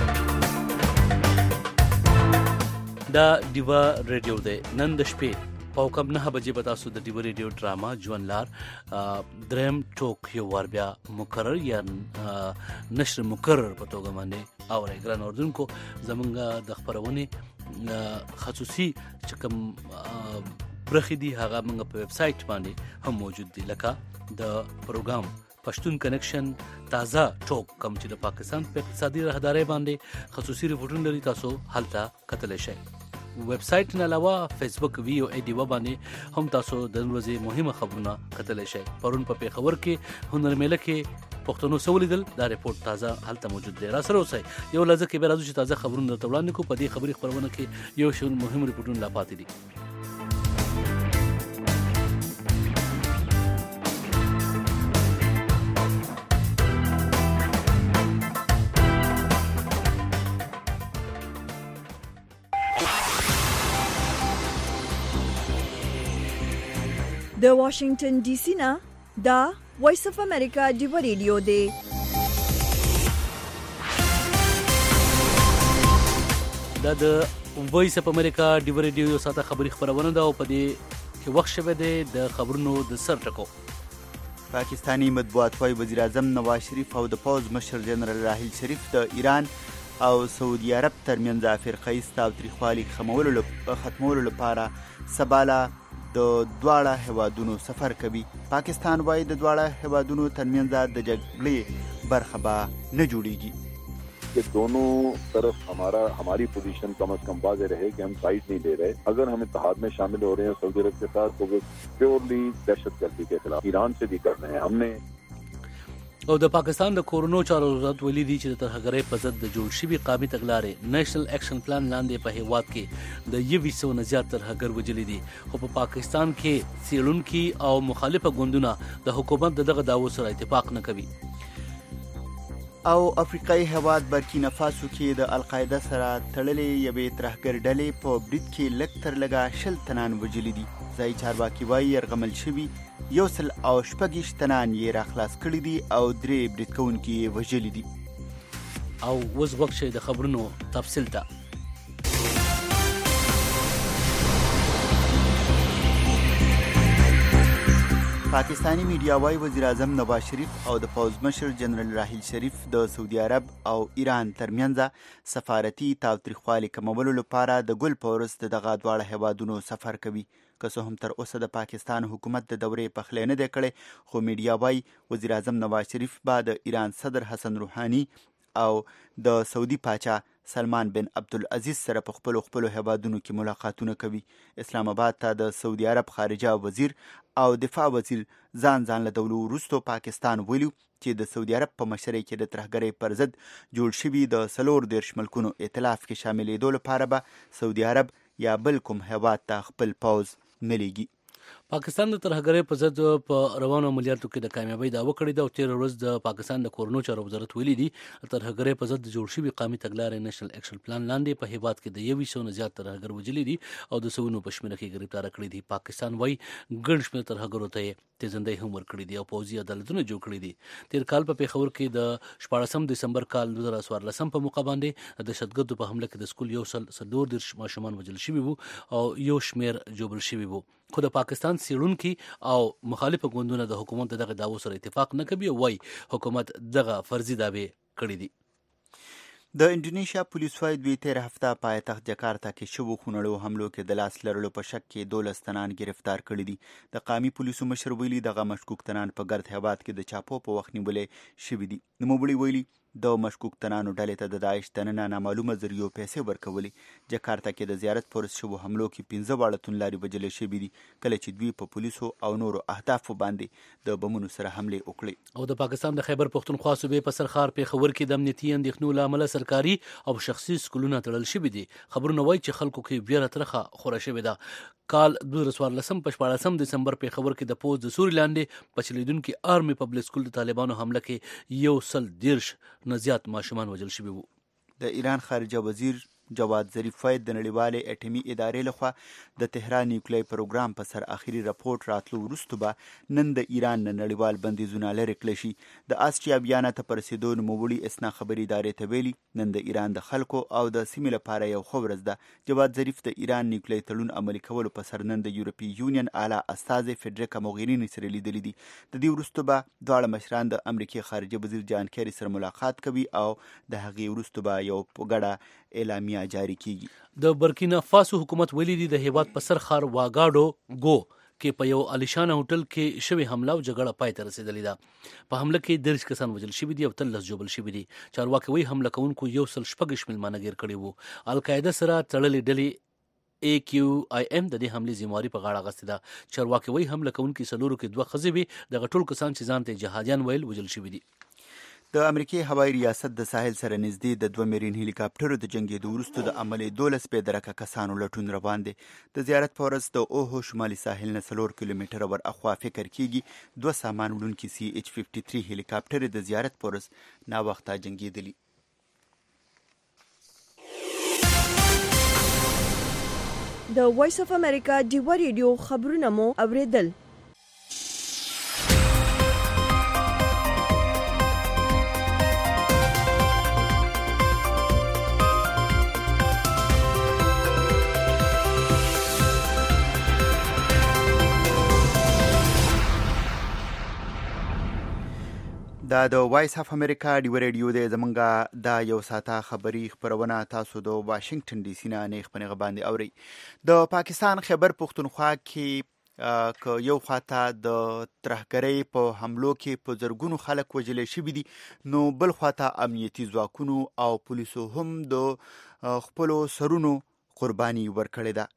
B: دا ډیوا ریډیو دی نن د شپې په کم نه بجې به تاسو د ډیو ریډیو ډراما ژوند لار دریم ټوک یو وار بیا مقرر یا نشر مقرر په توګه باندې اورئ. ګران اردوونکو زمونږ د خپرونې خصوصي چې کوم برخې دي هغه موږ په ویب سایټ باندې هم موجود دي، لکه د پروګرام پښتون کنیکشن تازه ټوک کوم چې د پاکستان په اقتصادي راهدارۍ باندې خصوصي ریپورټونه لري، تاسو هلته کتلی شئ. ویب سایټ نه علاوه فیسبوک وی او ای ډیوا باندې هم تاسو د ورځې مهمه خبرونه کتلی شئ. پرون په پیښور کې هنر میله کې پښتنو څه ولیدل، دا ریپورټ تازه هلته موجود دی. را سره اوسئ، یو لحظه کې به راځو چې تازه خبرونه درته وړاندې کړو. په دې خبري خپرونه کې یو شمېر مهم ریپورټونه لا پاتې دي.
A: د واشنگټن ډي سي نه دا وایس اف امریکا ډیو ریډیو دی.
B: دا د وایس اف امریکا ډیو ریډیو یو ساته خبري خبرونه ده او په دې کې وخت شوه دی د خبرونو د سر ټکو.
C: پاکستانی مطبوعات وايي وزیر اعظم نواز شریف او د پوز مشر جنرال راحیل شریف د ایران او سعودي عرب ترمنځ فرقه تاوتریخوالي ختمولو لپاره سباله د دواړه هیوادونو سفر کوي. پاکستان وايي د دواړه هیوادونو ترمنځ د جګړې برخه به نه جوړیږي
D: کہ دونوں طرف ہمارا ہماری پوزیشن کم از کم واضح رہے کہ ہم سائڈ نہیں لے رہے. اگر ہم اتحاد میں شامل ہو رہے ہیں سعودی عرب کے ساتھ تو وہ پیورلی دہشت گردی کے خلاف ایران سے بھی کر رہے ہیں. ہم نے
B: او د پاکستان د کورونو چارو وزارت ویلي دي چې د ترهګرۍ په ضد د جوړ شوي قامي تګلارې نېشنل اکشن پلان لاندې په هیواد کې د یوې سوه نه زیات ترهګر وژلي دي، خو په پاکستان کې څېړونکي او مخالفه ګوندونه د حکومت د دغه دعوو سره اتفاق نه کوي.
C: او افریقایي هیواد برکینا فاسو کې د القاعده سره تړلې یوې ترهګر ډلې په برید کې لږ تر لږه شل تنان وژلي دي. ځایي چارواکي وایي یرغمل شوي یو سل او شپږ تنان یې راخلاص کړي دي او درې برید کوونکي یې وژلي دي.
B: او اوس وخت شي د خبرونو تفصیل ته.
C: پاکستانی میډیا وايي وزیر اعظم نواز شریف او د پوز مشر جنرال راحیل شریف د سعودي عرب او ایران ترمنځ سفارتي تاوتریخوالي کمولو لپاره د ګل په ورځ د دغه دواړه هیوادونو سفر کوي. که څه هم تر اوسه د پاکستان حکومت د دورې پخلی نه دی کړی، خو میډیا وايي وزیر اعظم نواز شریف به د ایران صدر حسن روحاني او د سعودي پاچا سلمان بن عبدالعزیز سره په خپلو خپلو هیوادونو کې ملاقاتونه کوي. اسلام آباد ته د سعودي عرب خارجه وزیر او دفاع وزیر ځان ځان له دولو وروستو پاکستان ویلي چې د سعودي عرب په مشرۍ کې د ترهګرۍ پر ضد جوړ شوي د څلور دېرش ملکونو ائتلاف کې شاملېدو لپاره به سعودي عرب یا بل کوم هیواد ته خپل پوځ نه لیږي.
B: پاکستان د ترهګرۍ په ضد په روانو عملیاتو کې د کامیابۍ دعوه کړې ده او تېره ورځ د پاکستان د کورونو چارو وزارت ویلي دي ترهګرۍ په ضد جوړ شوي قامي تګلارې نېشنل اکشن پلان لاندې په هیواد کې د یوې سوه نه زیات ترهګر وژلي دي او د سوونو په شمېره کې ګرفتاره کړي دي. پاکستان وایي ګڼ شمېر ترهګرو ته یې تېزندۍ هم ورکړي دي او پوځي عدالتونه جوړ کړي دي. تېر کال په پیښور کې د شپاړسم دسمبر کال دوه زره څوارلسم په موقع باندې د دهشتګردو په حمله کې د سکول یو سل څلور دېرش ماشومان وژل شوي وو او یو شمېر ژوبل شوي وو، خو د پاکستان څېړونکي او مخالفه ګوندونه د حکومت دغه دعوو سره اتفاق نه کوي او وايي حکومت دغه فرضي دعوې کړي دي.
C: د انډونیشیا پولیس وايي دوی تېره هفته پایتخت جکارتا کې شوو خونړیو حملو کې د لاس لرلو په شک کې دولس تنان گرفتار کړي دي. د قامي پولیسو مشر ویلي دغه مشکوک تنان په ګرد هیواد کې د چاپو په وخت نیولې شوي دي. نوموړي ویلي د مشکوک تنانو ډلې ته د داعش دننه نامعلومه ذریعو پیسې ورکولې. جکارتا کې د زیارت پر ورځ شوو حملو کې پنځه واړه توندلارې وژلې شوي دي کله چې دوی په پولیسو او نورو اهدافو باندې د بمونو سره حملې وکړې.
B: او د پاکستان د خیبر پښتونخوا صوبې په سرخار پیښور کې د امنیتي اندېښنو له امله سرکاري او شخصي سکولونه تړل شوي دي. خبرونه وایي چې خلکو کې ویره ترخه خوره شوې ده. کال دوه زره څوارلسم په شپاړسم دسمبر پیښور کې د پوز د سوري لاندې په چلیدونکي آرمي پبلک سکول د طالبانو حمله کې یو سل دېرش نه زیات ماشومان وژل شوي وو.
C: د ایران خارجه وزیر جواد ظریف وایي د نړیوالې اټومي ادارې لخوا د تهران نیوکلي پروګرام په سر اخري راپورټ راتلو وروسته به نن د ایران نه نړیوال بندیزونه لرې کړل شي. د آسټریا بیانه ته په رسېدو نوموړي اسنا خبري ادارې ته ویلي نن د ایران د خلکو او د سیمې لپاره یو ښه ورځ ده. جواد ظریف د ایران نیوکلي تړون عملي کولو په سر نن د یورپي یونین اعلی استازي فیډریکا موغریني سره لیدلي دي. د دې وروسته به دواړه مشران د امریکای خارجه وزیر جان کیری سره ملاقات کوي او د هغې وروسته به یو ګډه اعلامیه جاری کیږي.
B: د برکینا فاسو حکومت ویلي دي د هیواد په سر ښار واګاډو ګو کې په یو عالیشانه هوټل کې شوې حمله او جګړه پای ته رسېدلې ده. په حمله کې دېرش کسان وژل شوي دي او تلس ژوبل شوي دي. چارواکي وایي حمله کوونکو یو سل شپږ میلمانه ګیر کړي وو. القاعده سره تړلې ډلې ای کیو آی ایم د دې حملې ذمہواري په غاړه اخیستې ده. چارواکي وایي حمله کوونکي څلورو کې دوه ښځې وې. دغه ټول کسان چې ځان ته جهادیان ویل وژل شوي دي.
C: د امریکای هوایي ریاست د ساحل سره نږدې د دوه میرین هلیکاپټرو د جنګېدو وروسته د عملي دولس بې درکه کسانو لټون روان دی. د زیارت په ورځ د اوهو شمالي ساحل نه څلور کیلومتره ور اخوا فکر کیږي دوه سامان وړونکي سی ایچ ففټي تھری هلیکاپټر د زیارت په ورځ ناوخته جنګېدلي.
A: د وایس اف امریکا ډیوا ریډیو خبرونه مو اوریدل.
C: دا د وایس اف امریکا ډیو ریډیو دی. زمونږه دا یو ساعته خبري خبرونه تاسو د واشنگټن ډي سي نه نیغ په نیغه باندې اورئ. د پاکستان خیبر پختونخوا کې که یو خواته د ترهګرۍ په حملو کې په زرګونو خلک وژل شوي دي، نو بل خواته امنیتي ځواکونو او پولیسو هم د خپلو سرونو قرباني ورکړې ده.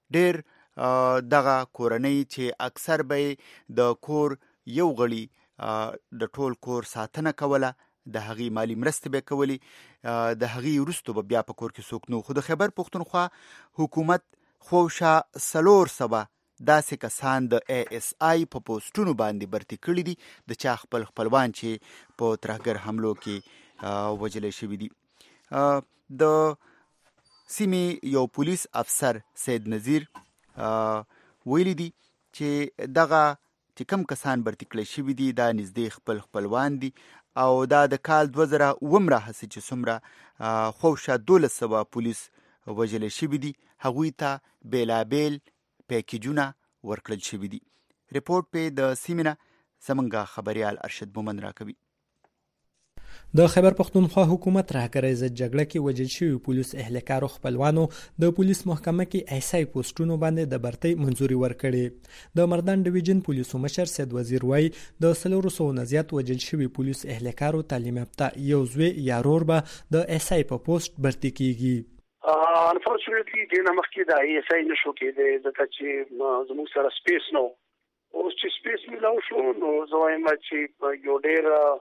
C: ډېر دغه کورنۍ چې اکثر به د کور یو غړي د ټول کور ساتنه کوله، د هغې مالی مرستې به کولې، د هغې وروسته به بیا په کور کې څوک نو. خو د خیبر پختونخوا حکومت خوشا څلور سوه داسې کسان د ای اس آی په پوسټونو باندې برتي کړي دي د چا خپل خپلوان چې په ترهګر حملو کې وژل شوي دي. د سیمې یو پولیس افسر سید نذیر ویلي دي چې دغه چې کم کسان برتي کړي شوي دي دا نږدې خپل خپلوان دي او دا د کال دوه زره اووم راهیسې چې څومره خوشا دولس سوه پولیس وژل شوي دي هغوی ته بیلابیل پیکیجونه ورکړل شوي دي. ریپورټ په د سیمې نه زمونږ خبریال ارشد مومن راکوي.
O: د خیبر پختونخوا حکومت راهګرۍ ضد جګړه کې وژل شوي پولیس اهلکارو خپلوانو د پولیس محکمه کې ایسای پوسټونو باندې د برتۍ منځوري ورکړې. د مردان ډیویژن پولیسو مشر سید وزیر وایي د څلورو سوو نه زیات وژل شوي پولیس اهلکارو تعلیم یافته یو زوی یا رور به د ایسای په پوسټ برتي کیږي.
P: انفورچونیټلی دې نه مخکې د ایسای نشو کېدی ځکه چې زموږ سره سپیس نو. اوس چې سپیس میلاو شو نو زه وایم چې یو ډېر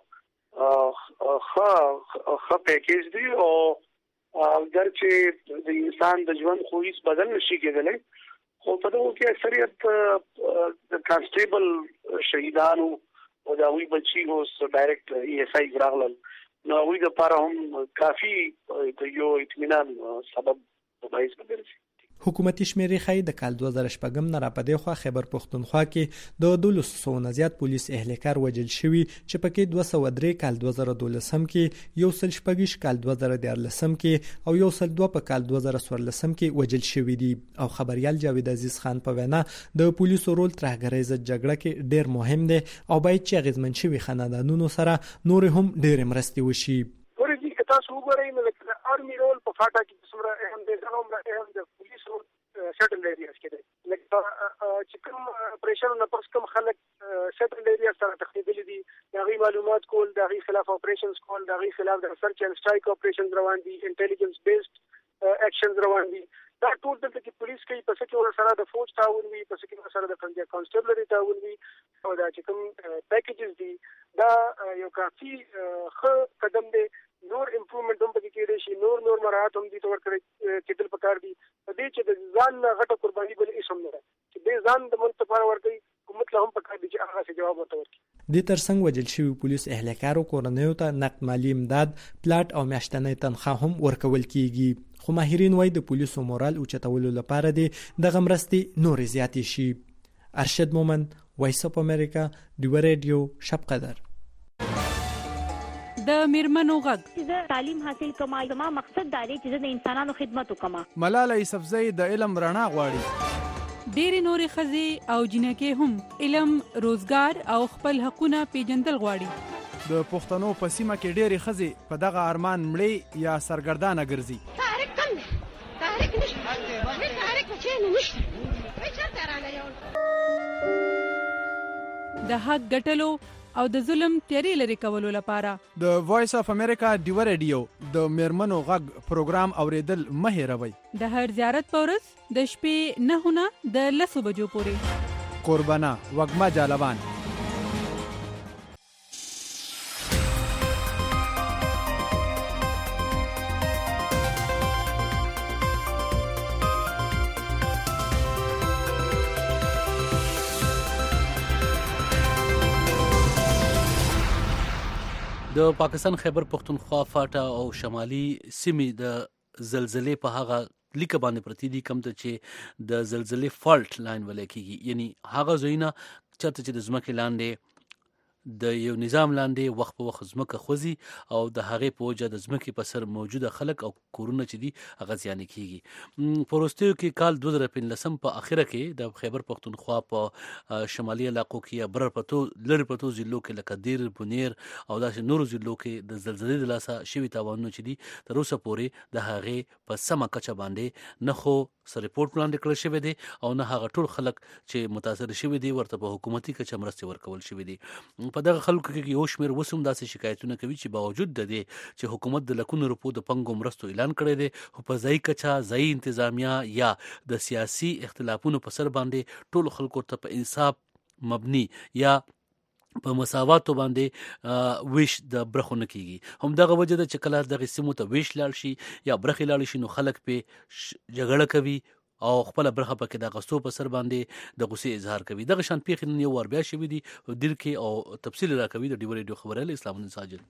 P: ښه ښه پیکیج دی او اگر چې د انسان د ژوند خو هیڅ بدل نشي کېدلی، خو په دغه کې اکثریت د کانسټیبل شهیدانو او د هغوی بچي اوس ډایرکټ ای اس آی راغلل، نو هغوی دپاره هم کافي د یو اطمینان سبب باعث وګرځي.
O: حکومتي شمیرې ښایي د کال دوه زره شپږم نه راپدې خوا خیبر پختونخوا کې د دولس سوو نه زیات پولیس اهلکار وژل شوي چې پکې دوه سوه درې کال دوه زره دولسم کې، یو سل شپږ کال دوه زره دیارلسم کې او یو سل دوه په کال دوه زره څوارلسم کې وژل شوي دي. او خبریال جاوید عزیز خان په وینا د پولیسو رول ترهګرۍ ضد جګړه کې ډېر مهم دی او باید چې اغېزمن شوي خاندانونو سره نورې هم ډېرې مرستې وشي.
P: ورې دي که تاسو وګورئ نو د آرمي رول په فاټا کې څومره اهم دی، څومره اهم د پولیس رول سیټل ایریاز کې دی. لکه چې کوم اپریشن نه پس کوم خلک سیټل ایریاز سره تخنیدلي دي، د هغوی معلومات کول، د هغوی خلاف اپریشنز کول، د هغوی خلاف د سرچ اینډ سټرایک اپریشنز روان دي، انټیلیجنس بیسډ اکشنز روان دي. دا ټول دلته کې پولیس کوي، پس کې ورسره د فوج تعاون وي، پس کې ورسره د کانسټیبلري تعاون وي او دا چې کوم پیکیجز دي دا یو کافي ښه قدم دی. نور امپروومنټ هم پکې کېدای شي، نور نور مراحت هم دي ته ورکړی کېدل پکار دي. په دې چې د ځان نه غټه قرباني بل هېڅ هم نه ده چې دې ځان د ملک لپاره ورکوي، حکومت له هم پکار دي چې هغسې جواب ورته ورکړي.
O: د ترڅنګ وجل شوی پولیس اهلکارو کورنیو ته نقد مالی امداد پلاټ او میاشتنۍ تنخواه هم ورکول کیږي خو ماهرین وایي د پولیسو مورال اوچتولو لپاره د دغه مرستې نورې زیاتې شي. ارشد مومن، وایس اف امریکا، ډیو ریډیو، شب قدر.
Q: د میرمنو غږ
R: چې تعلیم حاصل کوم زما مقصد دا دی چې د انسانانو خدمت وکم.
S: ملاله یوسفزۍ د علم رڼا غواړي.
Q: ډېرې نورې ښځې او جنکې هم علم، روزګار او خپل حقونه پیژندل غواړي.
S: د پښتنو په سیمه کې ډېرې ښځې په دغه ارمان مړې یا سرګردانه ګرځي.
T: تحریک کم دی، تحریک نشته، تحریک چېرې نشته، چېرته راغلی یو
Q: د حق ګټلو او د ظلم تیری لري کولو لپاره
S: د وایس اف امریکا ډیو ریډیو د میرمنو غږ پروګرام اوریدل مه هېروئ.
Q: د هر زیارت په ورځ د شپې نهه نه د لسو بجو پورې.
S: قربانه وږمه جالبان.
B: د پاکستان خیبر پختونخوا فاټا او شمالي سیمې د زلزلې په هغه لیکه باندې پرتی دي کوم ته چې د زلزلې فالټ لاین ویل کېږي، یعنی هغه ځایونه چېرته چې د ځمکې لاندې د یو نظام لاندې وخت په وخت ځمکه خوځي او د هغې په وجه د ځمکې په سر موجوده خلک او کورونه چې دي هغه زیانې کېږي. په وروستیو کې کال دوه زره پنځلسم په اخره کې د خیبر پختونخوا په شمالي علاقو کې یا بر پتو لرې پتو ضلعو کې لکه دیر، بونیر او داسې نورو ضلعو کې د زلزلې د لاسه شوي تاوانونه چې دي تر اوسه پورې د هغې په سمه کچه باندې نه خو سره ریپورټ وړاندې کړل شوی دی او نه هغه ټول خلک چې متاثر شوي دي ورته په حکومتي کچه مرستې ورکول شوي دي. په دغه خلکو کې یو شمېر اوس هم داسې شکایتونه کوي چې باوجود د دې چې حکومت د لکونو روپو د پنګو مرستو اعلان کړی دی خو په ځایي کچه ځایي انتظامیه یا د سیاسي اختلافونو په سر باندې ټولو خلکو ته په انصاف مبني یا په مساواتو باندې ویش د برخو نه کیږي. هم دغه وجه ده چې کله دغه سیمو ته ویش لاړ شي یا برخې لاړ شي نو خلک په جګړه کوي او خپل برخه پکې د غستو په سر باندې د غصې اظهار کوي. دغه شان پیښې نن یو ور بیا شوي دي دیر کې او تفصیل راکوي د ډیو ریډیو خبرله اسلام الله ساجد.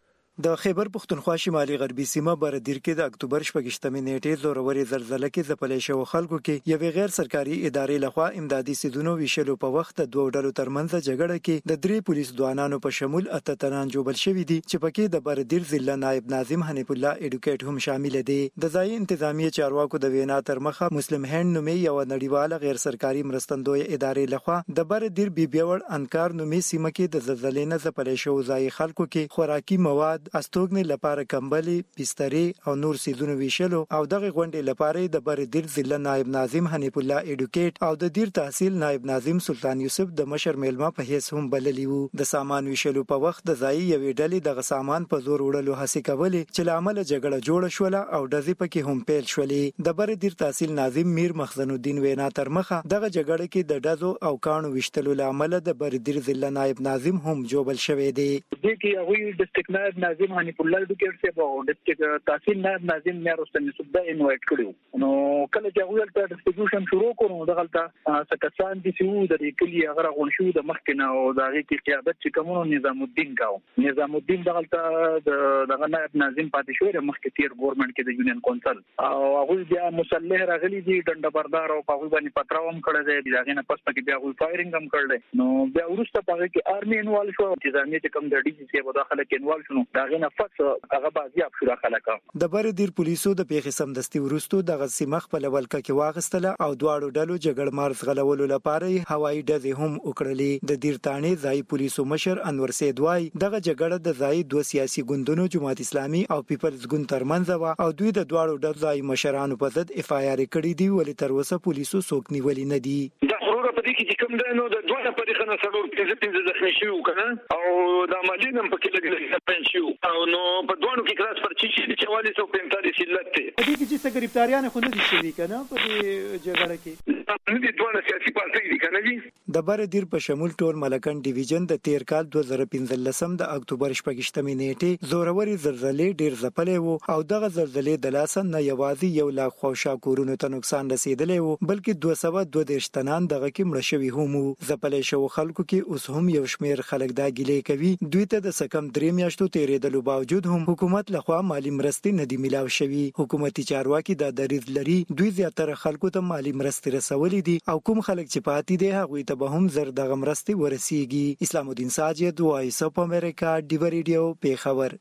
U: د خیبر پختونخوا شمالي غربي سیمه بردیر کې د اکتوبر شپږشتمې نیټې زوروري زلزلې کې ځپلې شو خلکو کې یو غیر سرکاري ادارې لخوا امدادي سیدونو ویشلو په وخت د دوه ډلو ترمنځ جګړه کې د درې پولیس دوانانو په شمول اته تنان جوړل شوې دي چې پکې د بردیر ضلع نائب ناظم حنیف الله اډوکیټ هم شامل دي. د ځای انتظامی چارواکو د وینا تر مخه مسلم هند نومي یو نړیواله غیر سرکاري مرستندوی ادارې لخوا د بردیر بیبیور انکار نومي سیمه کې د زلزلې نه ځپلې شو ځای خلکو کې خوراکي مواد، استوګنې لپاره کمبلي، بسترې او نور سیدونو ویشلو او دغه غونډې لپاره د بردیر ضلع نائب ناظم حنیف الله اډوکیټ او د دیر تحصیل نائب ناظم سلطان یوسف د مشر میلمه په هیڅ هم بللی وو. د سامان ویشلو په وخت د ځای یوې ډلې دغه سامان په زور وړلو هڅې کولې چې لامل جګړه جوړه شوله او ډزې پکې هم پیل شولې. د بردیر تحصیل ناظم میر مخزن الدین وینا تر مخه دغه جګړه کې د ډزو او کانو ویشتلو لامل د بردیر ضلع نائب ناظم هم جوړل شوی دی.
V: د کې هغه ډسټریکټ نائب ناظم حنیف الله اډوکیټ سے په ډسټریکټ تحصیل نائب ناظم میا رستم یوسف دا انوایټ کړو. نو کله چې هغه ته ډسټریبیوشن شروع کړو دغه ته سکسان دي چې د کلی هغه غون شو د مخکنه او دغه کې قیادت چې کومو نظام الدین کاو نظام الدین دغه ته دغه نائب ناظم پاتې شو د مخکې تیر ګورنمنت کې د یونین کونسل او هغه بیا مسلح راغلي دي ډنډ بردار او په هغه باندې پتراوم کړی دی دغه نه پس پکې بیا هغه فایرینګ هم کړل. نو بیا ورسته په هغه کې آرمي انوال شو انتظامیه چې کوم د ډي سي په داخله کې انوال شنو دغه نه پس هغه بازي اپ شو خلک.
U: د بردیر پولیسو د پیښې سمدستي ورستو دغه سیمه خپل ولکه کې واغستله او دواړو ډلو جګړ مارز غلولو لپاره هوایي ډزې هم وکړلې. د دیر تانې ځای پولیسو مشر انور سید وای دغه جګړه د ځای دوه سیاسي ګوندونو جماعت اسلامي او پیپلز ګوند ترمنځ و او دوی د دواړو ډلو ځای مشرانو په ضد اف آی آر کړی دی ولې تر اوسه پولیسو څوک نیولې نه دي.
W: دا خبره په دې کې چې کوم ده نو د دوه په دې خنه سره پنځه پنځه ځخنی شو کنه او د عملیات هم پکې لګل پنځه شو او نو په دوه کې کلاس پر چې چې چوالیس او پنځه علت ته
U: په دې کې چې ګرفتاریان خو نه دي شوي کنه په دې جګړه کې
W: نه دي دوه سیاسي پارټي دي کنه جی.
U: د بردیر په شمول ټول ملکن ډیویژن د تیر کال دوه زره پنځلسم د اکتوبر شپږشتمې نیټې زوروري زلزلې ډیر ځپلې وو او دغه زلزلې د لاسه نه یوازې یو لاک خواوشا کورونو ته نقصان رسیدلی وو بلکې دوه سوه دوه دېرش تنان دغه کې مړه شوي هم وو. ځپلې شوو خلکو کې اوس هم یو شمېر خلک دا ګیلې کوي دوی ته د څه کم درې میاشتو تېرېدلو باوجود هم حکومت لخوا مالي مرستې نه دي میلاو شوي. حکومتي چارواکي دا دریځ لري دوی زیاتره خلکو ته مالي مرستې رسولې دي او کوم خلک چې پاتې دي هغوی ته به هم زر دغه مرستې ورسیږي. اسلام الدین ساجد، وایس اف امریکا، ډیو ریډیو، پیښور.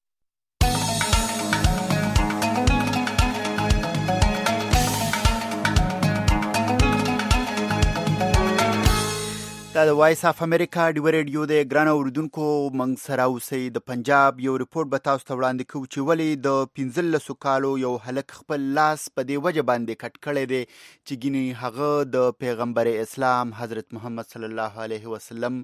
C: دا د وایس اف امریکا ډیو ریډیو د ګران اوردونکو منګ سره اوسئ. د پنجاب یو ریپورت به تاسو ته وړاندې کوو چې ولې د پنځلسو کالو یو هلک خپل لاس په دې وجه باندې کټ کړی دی چې ګینې هغه د پیغمبر اسلام حضرت محمد صلی الله علیه وسلم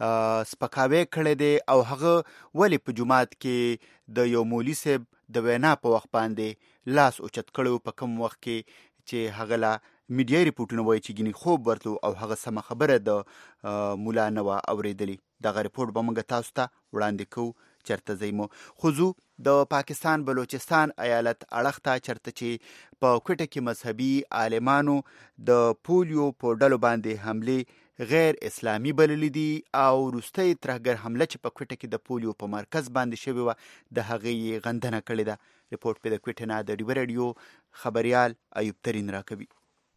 C: سپکاوی کړی دی او هغه ولې په جومات کې د یو مولوي صاحب د وینا په وخت باندې لاس اوچت کړی په کوم وخت کې چې هغه لا میډیا ریپورټونه وایي چې ګینې خوب ورتلو او هغه سمه خبره د مولا نه وه اورېدلې. دغه ریپورټ به موږ تاسو ته وړاندې کوو چېرته ځئ مو. خو ځو د پاکستان بلوچستان ایالت اړخ ته چېرته چې په کوټه کې مذهبي عالمانو د پولیو په ډلو باندې حملې غیر اسلامي بللې دي او وروستۍ ترهګر حمله چې په کوټه کې د پولیو په مرکز باندې شوې وه د هغې یې غندنه کړې ده. ریپورټ په د کوټې نه د ډیو ریډیو خبریال ایوب ترین راکوي.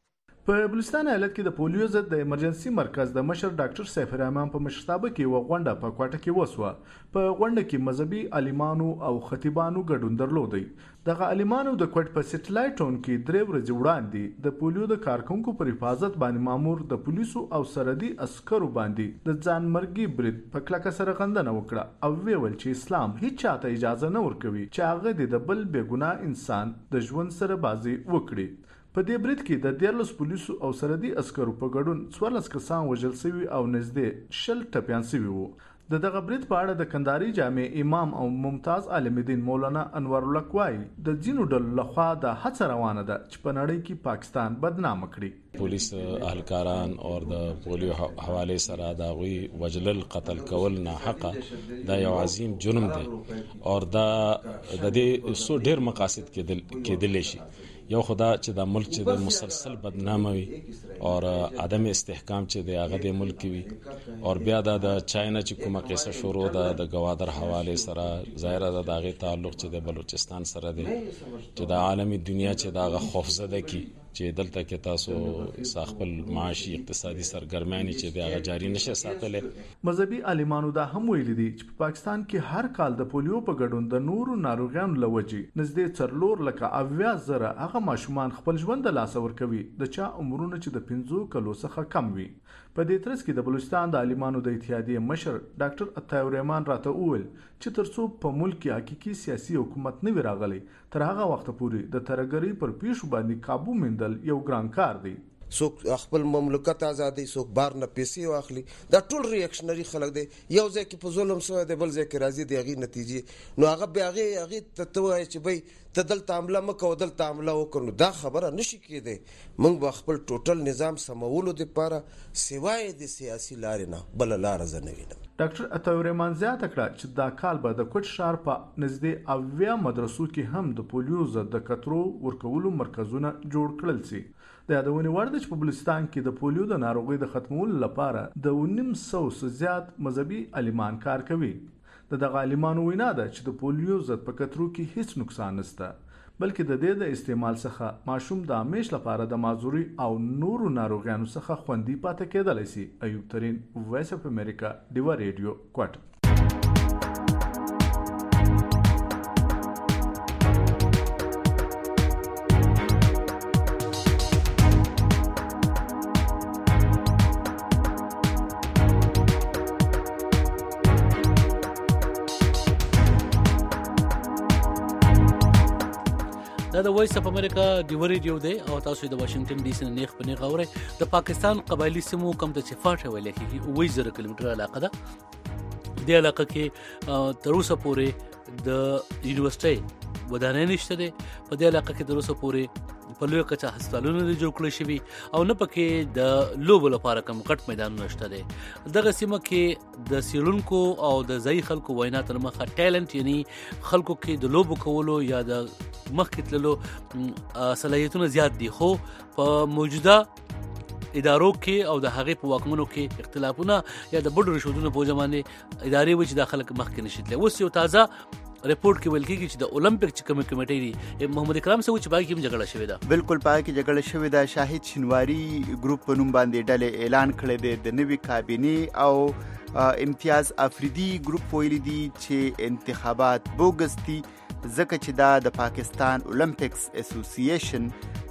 E: په بلوچستان ایالت کې د پولیو ضد د ایمرجنسي مرکز د مشر ډاکټر سیف الرحمن په مشرتابه کې یوه غونډه په کوټه کې وسوه. په غونډه کې مذهبي عالمانو او خطیبانو ګډون درلودی. دغه عالمانو د کوټ په سټلایټ ټاون کې درې ورځې وړاندې د پولیو د کارکونکو پر حفاظت باندې مامور د پولیسو او سرحدي عسکرو باندې د ځانمرګي برید په کلکه سره غندنه وکړه او ویل چې اسلام هیڅ چاته اجازه نه ورکوي چې هغه د بل بې ګناه انسان د ژوند سره بازي وکړي. په دې برید کې د دیارلس پولیسو او سرحدي عسکرو په ګډون څوارلس کسان وژل شوي او نږدې شل ټپیان شوي وو. د دغه برید په اړه د کندهاري جامع امام او ممتاز عالم دین مولانا انور الله وایي د ځینو ډلو لخوا د هڅه روانه ده چې په نړۍ کې پاکستان بدنامه کړي.
F: پولیس اهلکاران او د پولیو حواله سره دا غوي وجلل قتل کول نه حقه دا یو عظیم جرم دی او دا د دې سو ډیر مقاصد کې کېدل شي. یو خدا چې د ملک چې د مسلسل بدنامه وي او عدم استحکام چې د هغه د ملک وي او بیا د چاینا چې کومه قصه شروع ده د گوادر حواله سره ظاهر ده دغه تعلق چې د بلوچستان سره دی چې د عالمي دنیا چې دغه خوفزده کی چې دلته کې تاسو خپل معاشي اقتصادي سرګرمانی چې د هغه جاری نشه ساتلې.
E: مذهبي عالمانو دا هم ویلي دي چې په پاکستان کې هر کال د پولیو په ګډون د نورو ناروغانو لوجي نږدې څلور لکه اویا زره هغه ماشومان خپل ژوند د لاسه ورکوي د چا عمرونه چې د پنځو کلو څخه کم وي. په دې ترڅ کې د بلوچستان د عالمانو د اتحادیې مشر ډاکټر عطا الرحمن راته وویل چې ترڅو په ملک کې حقيقي سیاسي حکومت نه وي راغلی تر هغه وخت پورې د ترهګرۍ پر پیښو باندې قابو موندل یو ګران کار دی.
H: څوک خپل مملکت ازادي څوک بار نه پیسې واخلي دا ټول ریاکشنري خلک دی. یو ځای کې په ظلم سوی دی بل ځای کې راځي دی هغې نتیجې نو هغه بیا هغې هغې ته ته وایي چې بی ته دلته حمله مه کوه دلته حمله وکړو نو دا خبره نشي کېدی. موږ به خپل ټوټل نظام سمولو دپاره سوای د سیاسي لارې نه بله لاره زه نه وینم.
E: ډاکټر عطا الرحمن زیاته کړه چې دا کال به د کوټ ښار په نږدې اویا مدرسو کې هم د پولیو ضد د کترو ورکولو مرکزونه جوړ کړل شي. د یادونې وړ ده چې په بلوچستان کې د پولیو د ناروغۍ د ختمولو لپاره د نیم سو څخه زیات مذهبي عالمان کار کوي. د دغه عالمانو وینا ده چې د پولیو ضد په کترو کې هیڅ نقصان نشته بلکې د دې د استعمال څخه ماشوم د همیش لپاره د معذوري او نورو ناروغیانو څخه خوندي پاتې کېدلی شي. ایوب ترین، وایس اف امریکا، ډیوا ریډیو، کوټه.
B: دا د وایس اف امریکا ډیو ریډیو دی او تاسو د واشنگټن ډي سي نه خبرونه غوړئ. د پاکستان قبایلی سیمو کم ته صفاټه ویل کېږي اوه زره کیلومتره علاقه ده. د علاقه کې تر اوسه پورې د یونیورسيټي ودانۍ نشته ده. په دې علاقه کې د اوسه پورې په لوی کچه هسپتالونه نه جوړ کړی شوي او نه پکې د لوبو لپاره کوم غټ میدانونه شته دي. دغه سیمه کې د سیلونکو او د ځای خلکو وینا تر مخه ټیلنت یعنی خلکو کې د لوبو کولو یا د مخکې تللو صلاحیتونه زیات دي، خو په موجوده ادارو کې او د هغې په واکمنو کې اختلافونه یا د بډو رشوتونو په زمانه ادارې و چې د خلک مخکې نشي تللی. اوس یو تازه ریپورت کې ویل کېږي چې د اولمپیک چې کومه کمیټه دی محمد اکرام سره چې باقي هم جګړه شوې ده.
C: بالکل پای کې جګړه شوې ده. شاهد شینواری ګروپ په نوم باندې ډلې اعلان کړی دی د نوي کابینې او امتیاز افریدي ګروپ ویلي دي چې انتخابات بوګس دي ځکه چې دا د پاکستان اولمپکس اسوسییشن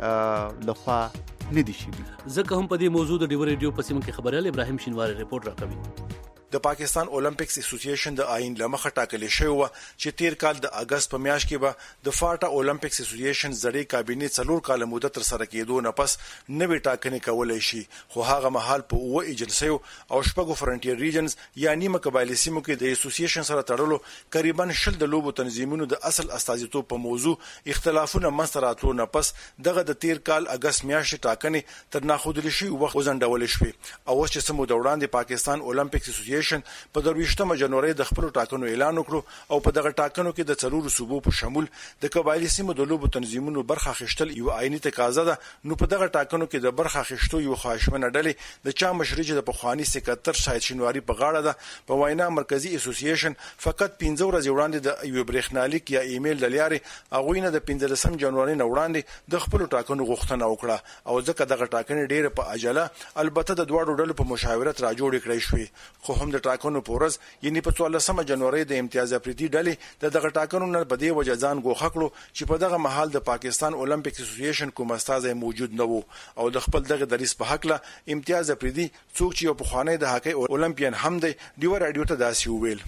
C: لخوا نه دي شوي.
B: ځکه هم په دې موضوع د ډیو ریډیو په سیمه کې خبريال ابراهیم شینواری ریپورت راکوي.
G: د پاکستان اولمپکس اسوسییشن د آئین لمخه ټاکل شوی و چې تیر کال د اگست په میاشت کې به د فاټا اولمپکس اسوسییشن زړې کابینې څلور کال مدت تر سره کېدو نه پس نوې ټاکنې کولای شي، خو هغه مهال په اوه ایجنسیو او شپږو فرنټیر ریجنز یا نیمه قبایلي سیمو کې د اسوسییشن سره تړلو قریبا شل د لوبو تنظیمونو د اصل استازیتوب په موضوع اختلافونه منځته راتلو نه پس دغه د تیر کال اگست میاشتې ټاکنې تر ناخودل شي وخت وزندول شوې. او اوس چې سمو د وړاندې پاکستان اولمپکس اسوسییشن په درویشتمه جنوري د خپل ټاکنو اعلان وکړو او په دغه ټاکنو کې د څلورو صوبو په شمول د قبایلی سیمو د لوبو تنظیمونو برخه اخیستل یو آئینی تقاضا ده. نو په دغه ټاکنو کې د برخه اخیستو یو خواهشمنه ډلې د چا مشري چې د پخوانی سکرټر شاهد شینواری په غاړه ده په وینا مرکزی اسوسییشن فقط پنځه ورځې وړاندې د یو برېښنالیک یا ایمیل د لارې هغوی نه د پنځلسم جنوري نه وړاندې د خپل ټاکنو غوښتنه وکړه او ځکه دغه ټاکنې ډېره په عجله البته د دواړو ډلو په مشاورت راجوړې کړې شوې. خو هم د ټاکنو پورز یعنی په څوارلسمه جنوري د امتیاز افریدي ډلې د دغه ټاکنو نه په دې وجه ځان ګوښه کړو چې په دغه محل د پاکستان اولمپیک اسوسییشن کوم استازی موجود نه وو او د خپل دغه دریس په حق له امتیاز افریدي څوک چې یو پخوانی د هاکی اولمپیان هم دی ډیو رادیو ته داسې وویل.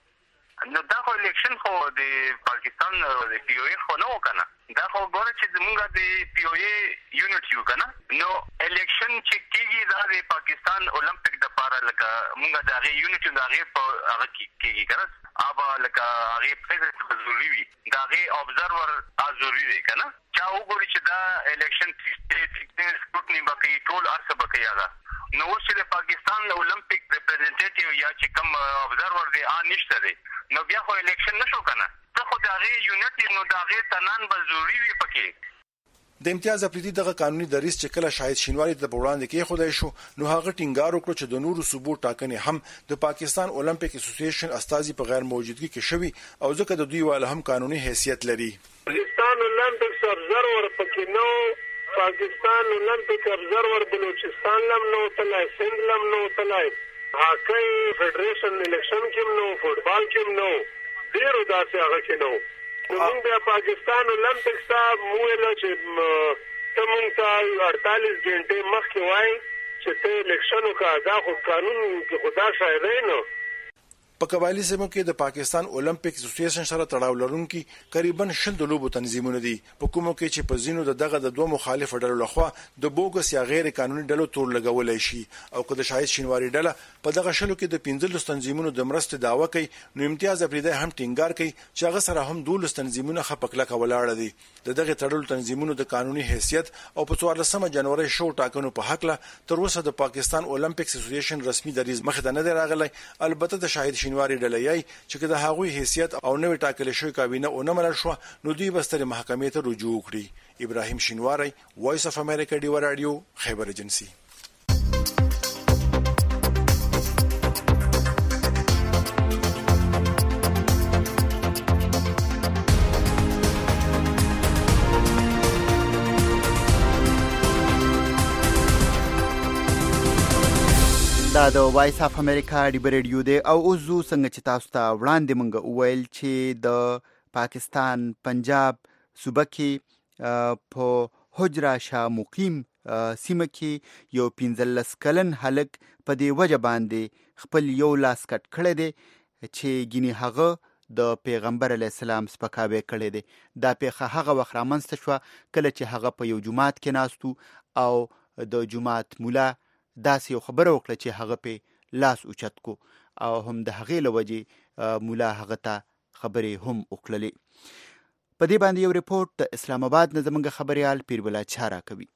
L: نو دا خو الیکشن خو د پاکستان د پی او ای خو نه وکنه، دا خو ګوره چې زمونږ د پی او ای یونټ یو کنه. نو الیکشن چې کیږي دا د پاکستان اولمپیک د لپاره لکه مونږ د هغه یونټ د هغه په هغه کیږي کنه ابا لکه هغه پریزیډنټ ضروري وي دا هغه ابزرور ضروري دی کنه. چا وګوري چې دا الیکشن ټیکنیکل سکروټنی باقي ټول ارسه باقي هغه نو چې د پاکستان اولمپیک ریپرزنټیټیو یا چې کوم ابزرور دی ان نشته دی نو بیا خو الیکشن نشو کنه. ته خو د هغه یونټ نو د هغه تنان به ضروري وي پکې.
G: د امتیاز افریدي دغه قانوني دریس چې کله شاهد شینواری ته وړاندې کې خدای شو نو هغه ټینګار وکړ چې د نورو صوبو ټاکنې هم د پاکستان اولمپیک اسوسییشن استازي په غیر موجودګي کې شوي او ځکه د دوی والا هم قانوني حیثیت لري.
I: پاکستان اولمپیک ابزرور پکې نو پاکستان اولمپیک ابزرور بلوچستان لم نو تلای سند لم نو تلای هاکی فدریشن الیکشن کې نو فوټبال کې نو ډیرو داسې هغه کې نو. نو موږ د پاکستان اولمپیک صاحب مویل چې ته موږ ته اړتالیس غنټې مخکې وایي چې ته الیکشن وکړه دا خو قانون کې خدا شاید نه.
G: په قبایلی سیمو کې د پاکستان اولمپیک اسوسییشن سره تړاو لرونکي قریبا شل د لوبو تنظیمونه دي په کومو کې چې په زینو د دغه د دوه مخالف ډلو لخوا د بوګس یا غیر قانوني ډلو تور لګولای شي او که د شاهد شینواری ډله په دغه شلو کې د پنځلس تنظیمونو د مرستې داوا کوي نو امتیاز افریدي هم ټینګار کوي چې هغه سره هم دولس تنظیمونه خپکلک ولاړ دي. د دغه تړلو تنظیمونو د قانوني حیثیت او په څوارلسمه جنوري شو ټاکنو په حق له تر اوسه د پاکستان اولمپیک اسوسییشن رسمي دریز مخ ته نه راغلی. البته د شاهد شینواری ډلې چې د هغوی حیثیت او نوې ټاکل شوی کابینه او نه منل شو نو دوی بستر محکمې ته رجوع کړي. ابراهیم شینواری، وایس اف امریکا، ډیو رادیو، خیبر ایجنسی.
C: دا د وایس اف امریکا ډیو ریډیو دی او اوس زو څنګه چې تاسو ته وړاندې مونږ وویل چې د پاکستان پنجاب صوبه کې په حجرا شاه مقیم سیمه کې یو پنځلس کلن هلک په دې وجه باندې خپل یو لاس کټ کړی دی چې ګینې هغه د پیغمبر علیه السلام سپکاوی کړی دی. دا پیښه هغه وخت رامنځته شوه کله چې هغه په یو جومات کې ناست او د جومات مولا داسې یو خبره وکړه چې هغه په لاس اوچت کو او هم د هغې له وجې مولا هغه ته خبرې هم وکړلې. په دې باندې یو ریپورت د اسلام آباد نه زموږ خبريال پیربلا چارا کوي.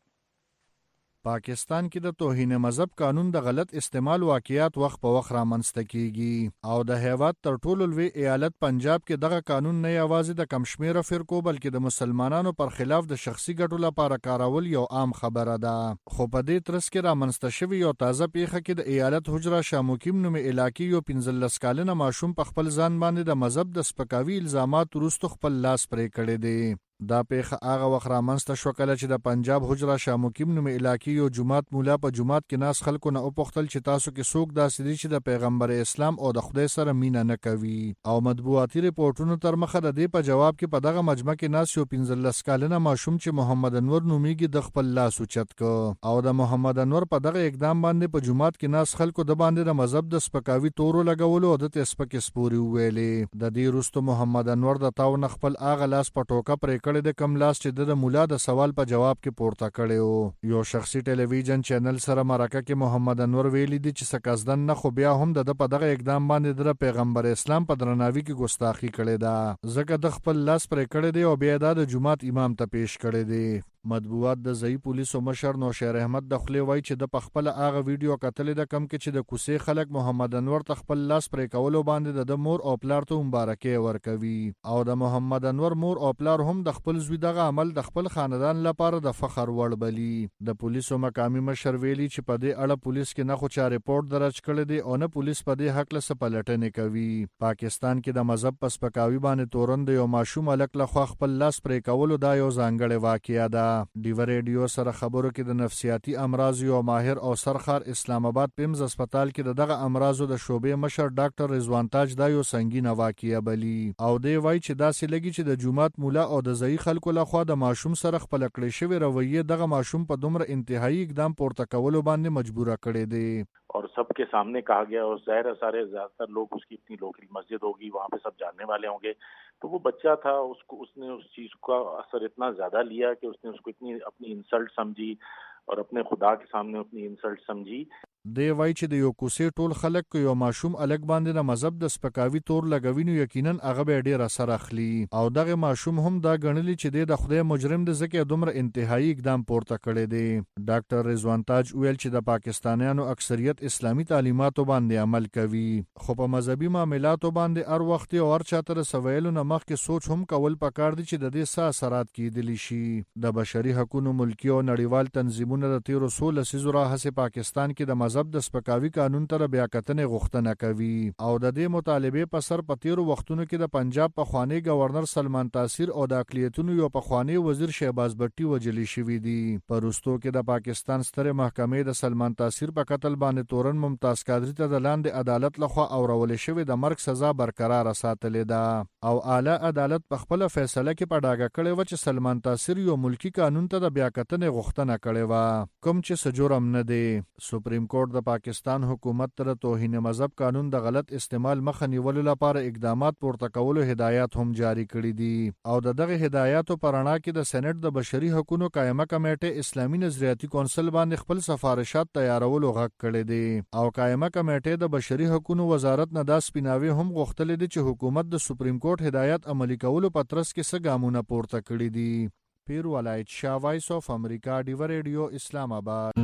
J: پاکستان کې د توهین مذهب قانون د غلط استعمال واقعیات وخت په وخت رامنځته کیږي او د هیواد تر ټولو لوی ایالت پنجاب کې دغه قانون نه یوازې د کم شمیره فرقو بلکې د مسلمانانو پر خلاف د شخصي ګټو لپاره کارول یو عام خبره ده. خو په دې ترڅ کې رامنځته شوی یو تازه پیښه کې د ایالت حجره شاموکیم نومي علاقې یو پنځلس کلنه ماشوم په خپل ځان باندې د مذهب د سپکاوي الزامات وروسته خپل لاس پرې کړی دی. دا پیښه هغه وخت رامنځته شو کله چې د پنجاب حجره شاموکیم نومي علاقې یو جماعت مولا په جماعت کې ناس خلکو نه وپوښتل چې تاسو کې څوک داسې دي چې د پیغمبر اسلام او د خدای سره مینه نه کوي او مطبوعاتي ریپورتونو تر مخه د دې په جواب کې په دغه مجمع کې ناس یو پنځلس کلنه ماشوم چې محمد انور نومیږي د خپل لاس اوچت کړ او د محمد انور په دغه اقدام باندې په جماعت کې ناس خلکو د باندې د مذهب د سپکاوي تورو لګولو او د تسپکې سپوري ویلې. د دې وروسته محمد انور د تاو نه خپل اغه لاس په ټوکه پرې کړی د کم لاس چې د مولا د سوال په جواب کې پورته کړی. یو شخصي ټلویزیون چینل سره مرکه کې محمد انور ویلي دی چې سکازدن نه خو بیا هم د په دغه اقدام باندې د پیغمبر اسلام په درناوي کې ګستاخی کړې ده ځکه د خپل لاس پرې کړی دی او بیا د جمعات امام ته پیښ کړی دی. مطبوعات د ځای پولیسو مشر نوشیر احمد د خپل وای چې د پخپل اغه ویډیو کتلې د کم کې چې د کوسې خلک محمد انور ته خپل لاس پرې کولو باندې د مور او پلار ته مبارکي ورکوي او د محمد انور مور او پلار هم د خپل زوی دغه عمل د خپل خاندان لپاره د فخر وړ بلی. د پولیسو مقامی مشر ویلي چې په دې اړه پولیس کې نه خو چا ریپورت درج کړی دی او نه پولیس په دې حق له سپلټنې کوي. پاکستان کې د مذهب په سپکاوي باندې تورن د یو ماشوم الک له خوا خپل لاس پرې کولو دا یو ځانګړی واقعیا ده. ډیور ریډیو سره خبرو کې د نفسیاتي امراض یو ماهر او سرخار اسلام آباد پیمز هسپتال کې دغه امراضو د شوبې مشر ډاکټر رضوان تاج دا یو سنگینه واقعیا بلی او دی وای چې داسې لګي چې د جمعات مولا او د ځای خلکو لخوا د ماشوم سره خپل کړې شوی رویه دغه ماشوم په دومره انتهایی اقدام پورته کولو باندې مجبور کړی دی
M: और सबके सामने कहा गया और ज़ाहिर है सारे ज़्यादातर लोग उसकी इतनी लोकल मस्जिद होगी वहाँ पे सब जानने वाले होंगे तो वो बच्चा था उसको उसने उस चीज़ का असर इतना ज़्यादा लिया कि उसने उसको इतनी अपनी इंसल्ट समझी और अपने खुदा के सामने अपनी इंसल्ट समझी. دی وای چې د یو کوسې ټول خلک کو یو ماشوم الګ باندې د مذهب د سپکاوي تور لګوي نو یقینا هغه به ډیر اثر اخلي او دغه ماشوم هم دا غنلی چې د خدای مجرم د زکه دومره انتهایی اقدام پورته کړی دی. ډاکټر رضوان تاج ویل چې د پاکستانیانو اکثریت اسلامی تعلیماتو باندې عمل کوي خو په مذهبي معاملاتو باندې هر وخت او هر چاته سوالو نه مخکې سوچ هم کول پکار دي چې د دې څه اثرات کیدلی شي. د بشري حقوقو ملکی او نړیوال تنظیمونو د تیر سو لسیزو راهسه پاکستان کې د مذهب د سپکاوي قانون تر بیا کتنې غوښتنه کوي او د دې مطالبه په سر په تیر وختونو کې د پنجاب په خوانی گورنر سلمان تاثیر او د اقلیتونو یو په خوانی وزیر شهباز بټي وجلی شوی دی. پرستو کې د پاکستان ستره محکمې د سلمان تاثیر په قتل باندې تورن ممتاز قادری ته د لاندې عدالت لخوا اورول شوی د مرګ سزا برقرار ساتلې ده او اعلی عدالت په خپل فیصله کې په ډاګه کړی و چې سلمان تاثیر یو ملکی قانون ته د بیا کتنې غوښتنه کړې و کوم چې سجورم نه دی. سپریم کورټ د پاکستان حکومت تر توهین مذهب قانون د غلط استعمال مخه نیولو لپاره اقدامات پورته کولو هدایات هم جاری کړي دي او د دغه هدایاتو پرانا کې د سېنات د بشري حقوقو قائمه کمیټه اسلامي نظریاتي کونسل باندې خپل سفارشات تیارولو غږ کړي دي او قائمه کمیټه د بشري حقوقو وزارت نه د سپیناوي هم غوښتل دي چې حکومت د سپریم کورټ هدایت عملي کولو په ترڅ کې څه ګامونه پورته کړي دي. پیر ولایت شاه وایس اف امریکا ډیو ریډیو اسلام آباد.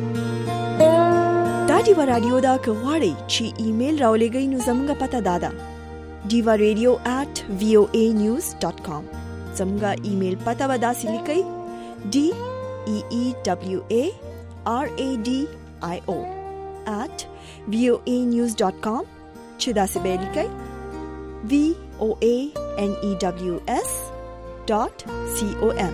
A: دا ډیو رادیو دا کغواړي چې ایمیل راولېږئ نو زموږه پته دادا diva radio at voa news dot com. زموږه ایمیل پته ودا سلیکئ d e e w a r a d i o at voa news dot com چې دا څه به لیکئ v o a n e w s dot com.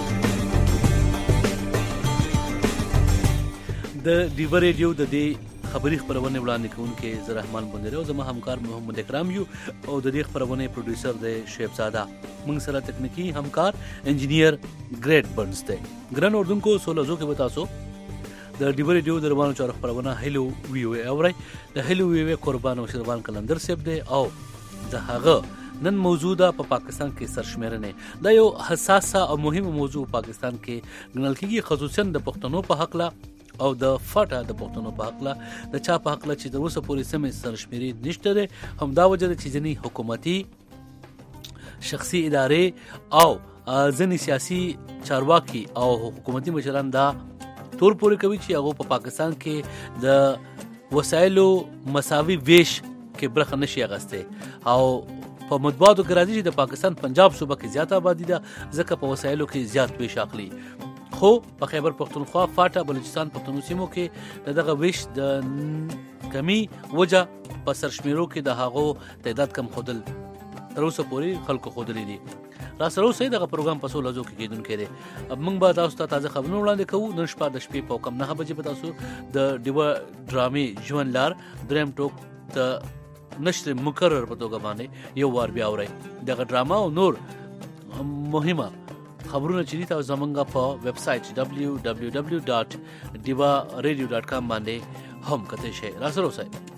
B: د ډیو ریډیو د دې خبري خبرونه وړاندې کوونکې زه رحمان بندر او زما همکار محمد اکرام یو او د دې خبرونه پروډوسر دی شیب زاده. موږ سره تکنیکی همکار انجینیر ګریټ برنز دی. ګران اردوونکو سولازو کې وتاسو د ډیو ریډیو د روانو چارو خبرونه هلو وی او اوري د هلو وی او قربان او شروان کلندر سیب دی او د هغه نن موجوده په پا پاکستان کې سرشمیرنه دا یو حساسه او مهمه موضوع پاکستان کې ګڼل کېږي، خصوصا د پښتنو په حق لا او د فاټا د پښتنو په حق لا د چا په حق لا چې د اوسه پورې سمې سرشمیري نشته ده. هم دا وجه ده چې ځینې حکومتي شخصي ادارې او ځینې سیاسي چارواکي او حکومتي مشران دا تور پورې کوي چې هغه په پاکستان کې د وسایلو مساوي ویش کې برخه نشي اغسته او په مطبوعاتو کې راځي چې د پاکستان پنجاب صوبه کې زیاته آبادی ده ځکه په وسایلو کې زیات ویش اخلي. خو په خیبر پختونخوا، فاټا، بلوچستان، پښتونخوا سیمو کې دغه ویش د کمی وجه په سرشمیرو کې د هغو تعداد کم خودل تر اوسه پورې خلکو خودلې دي. را سره اوسه دغه پروګرام په سولازو کې کېدونکی دی. اب موږ به تاسو ته تازه خبرونه وړاندې کوو. نن شپه د شپې په کم نه بجې به تاسو د ډیوه ډرامې ژوند لار دریم ټوک د نشر مکرر په توګه باندې یو وار بیا اورئ. دغه ډراما او نور مهمه خبرونه چې دي تاسو زمونږ په ویب سایټ دبلیو دبلیو دبلیو ډاټ ډیوا ریډیو ډاټ کام باندې هم کتئ شئ. را سره اوسئ.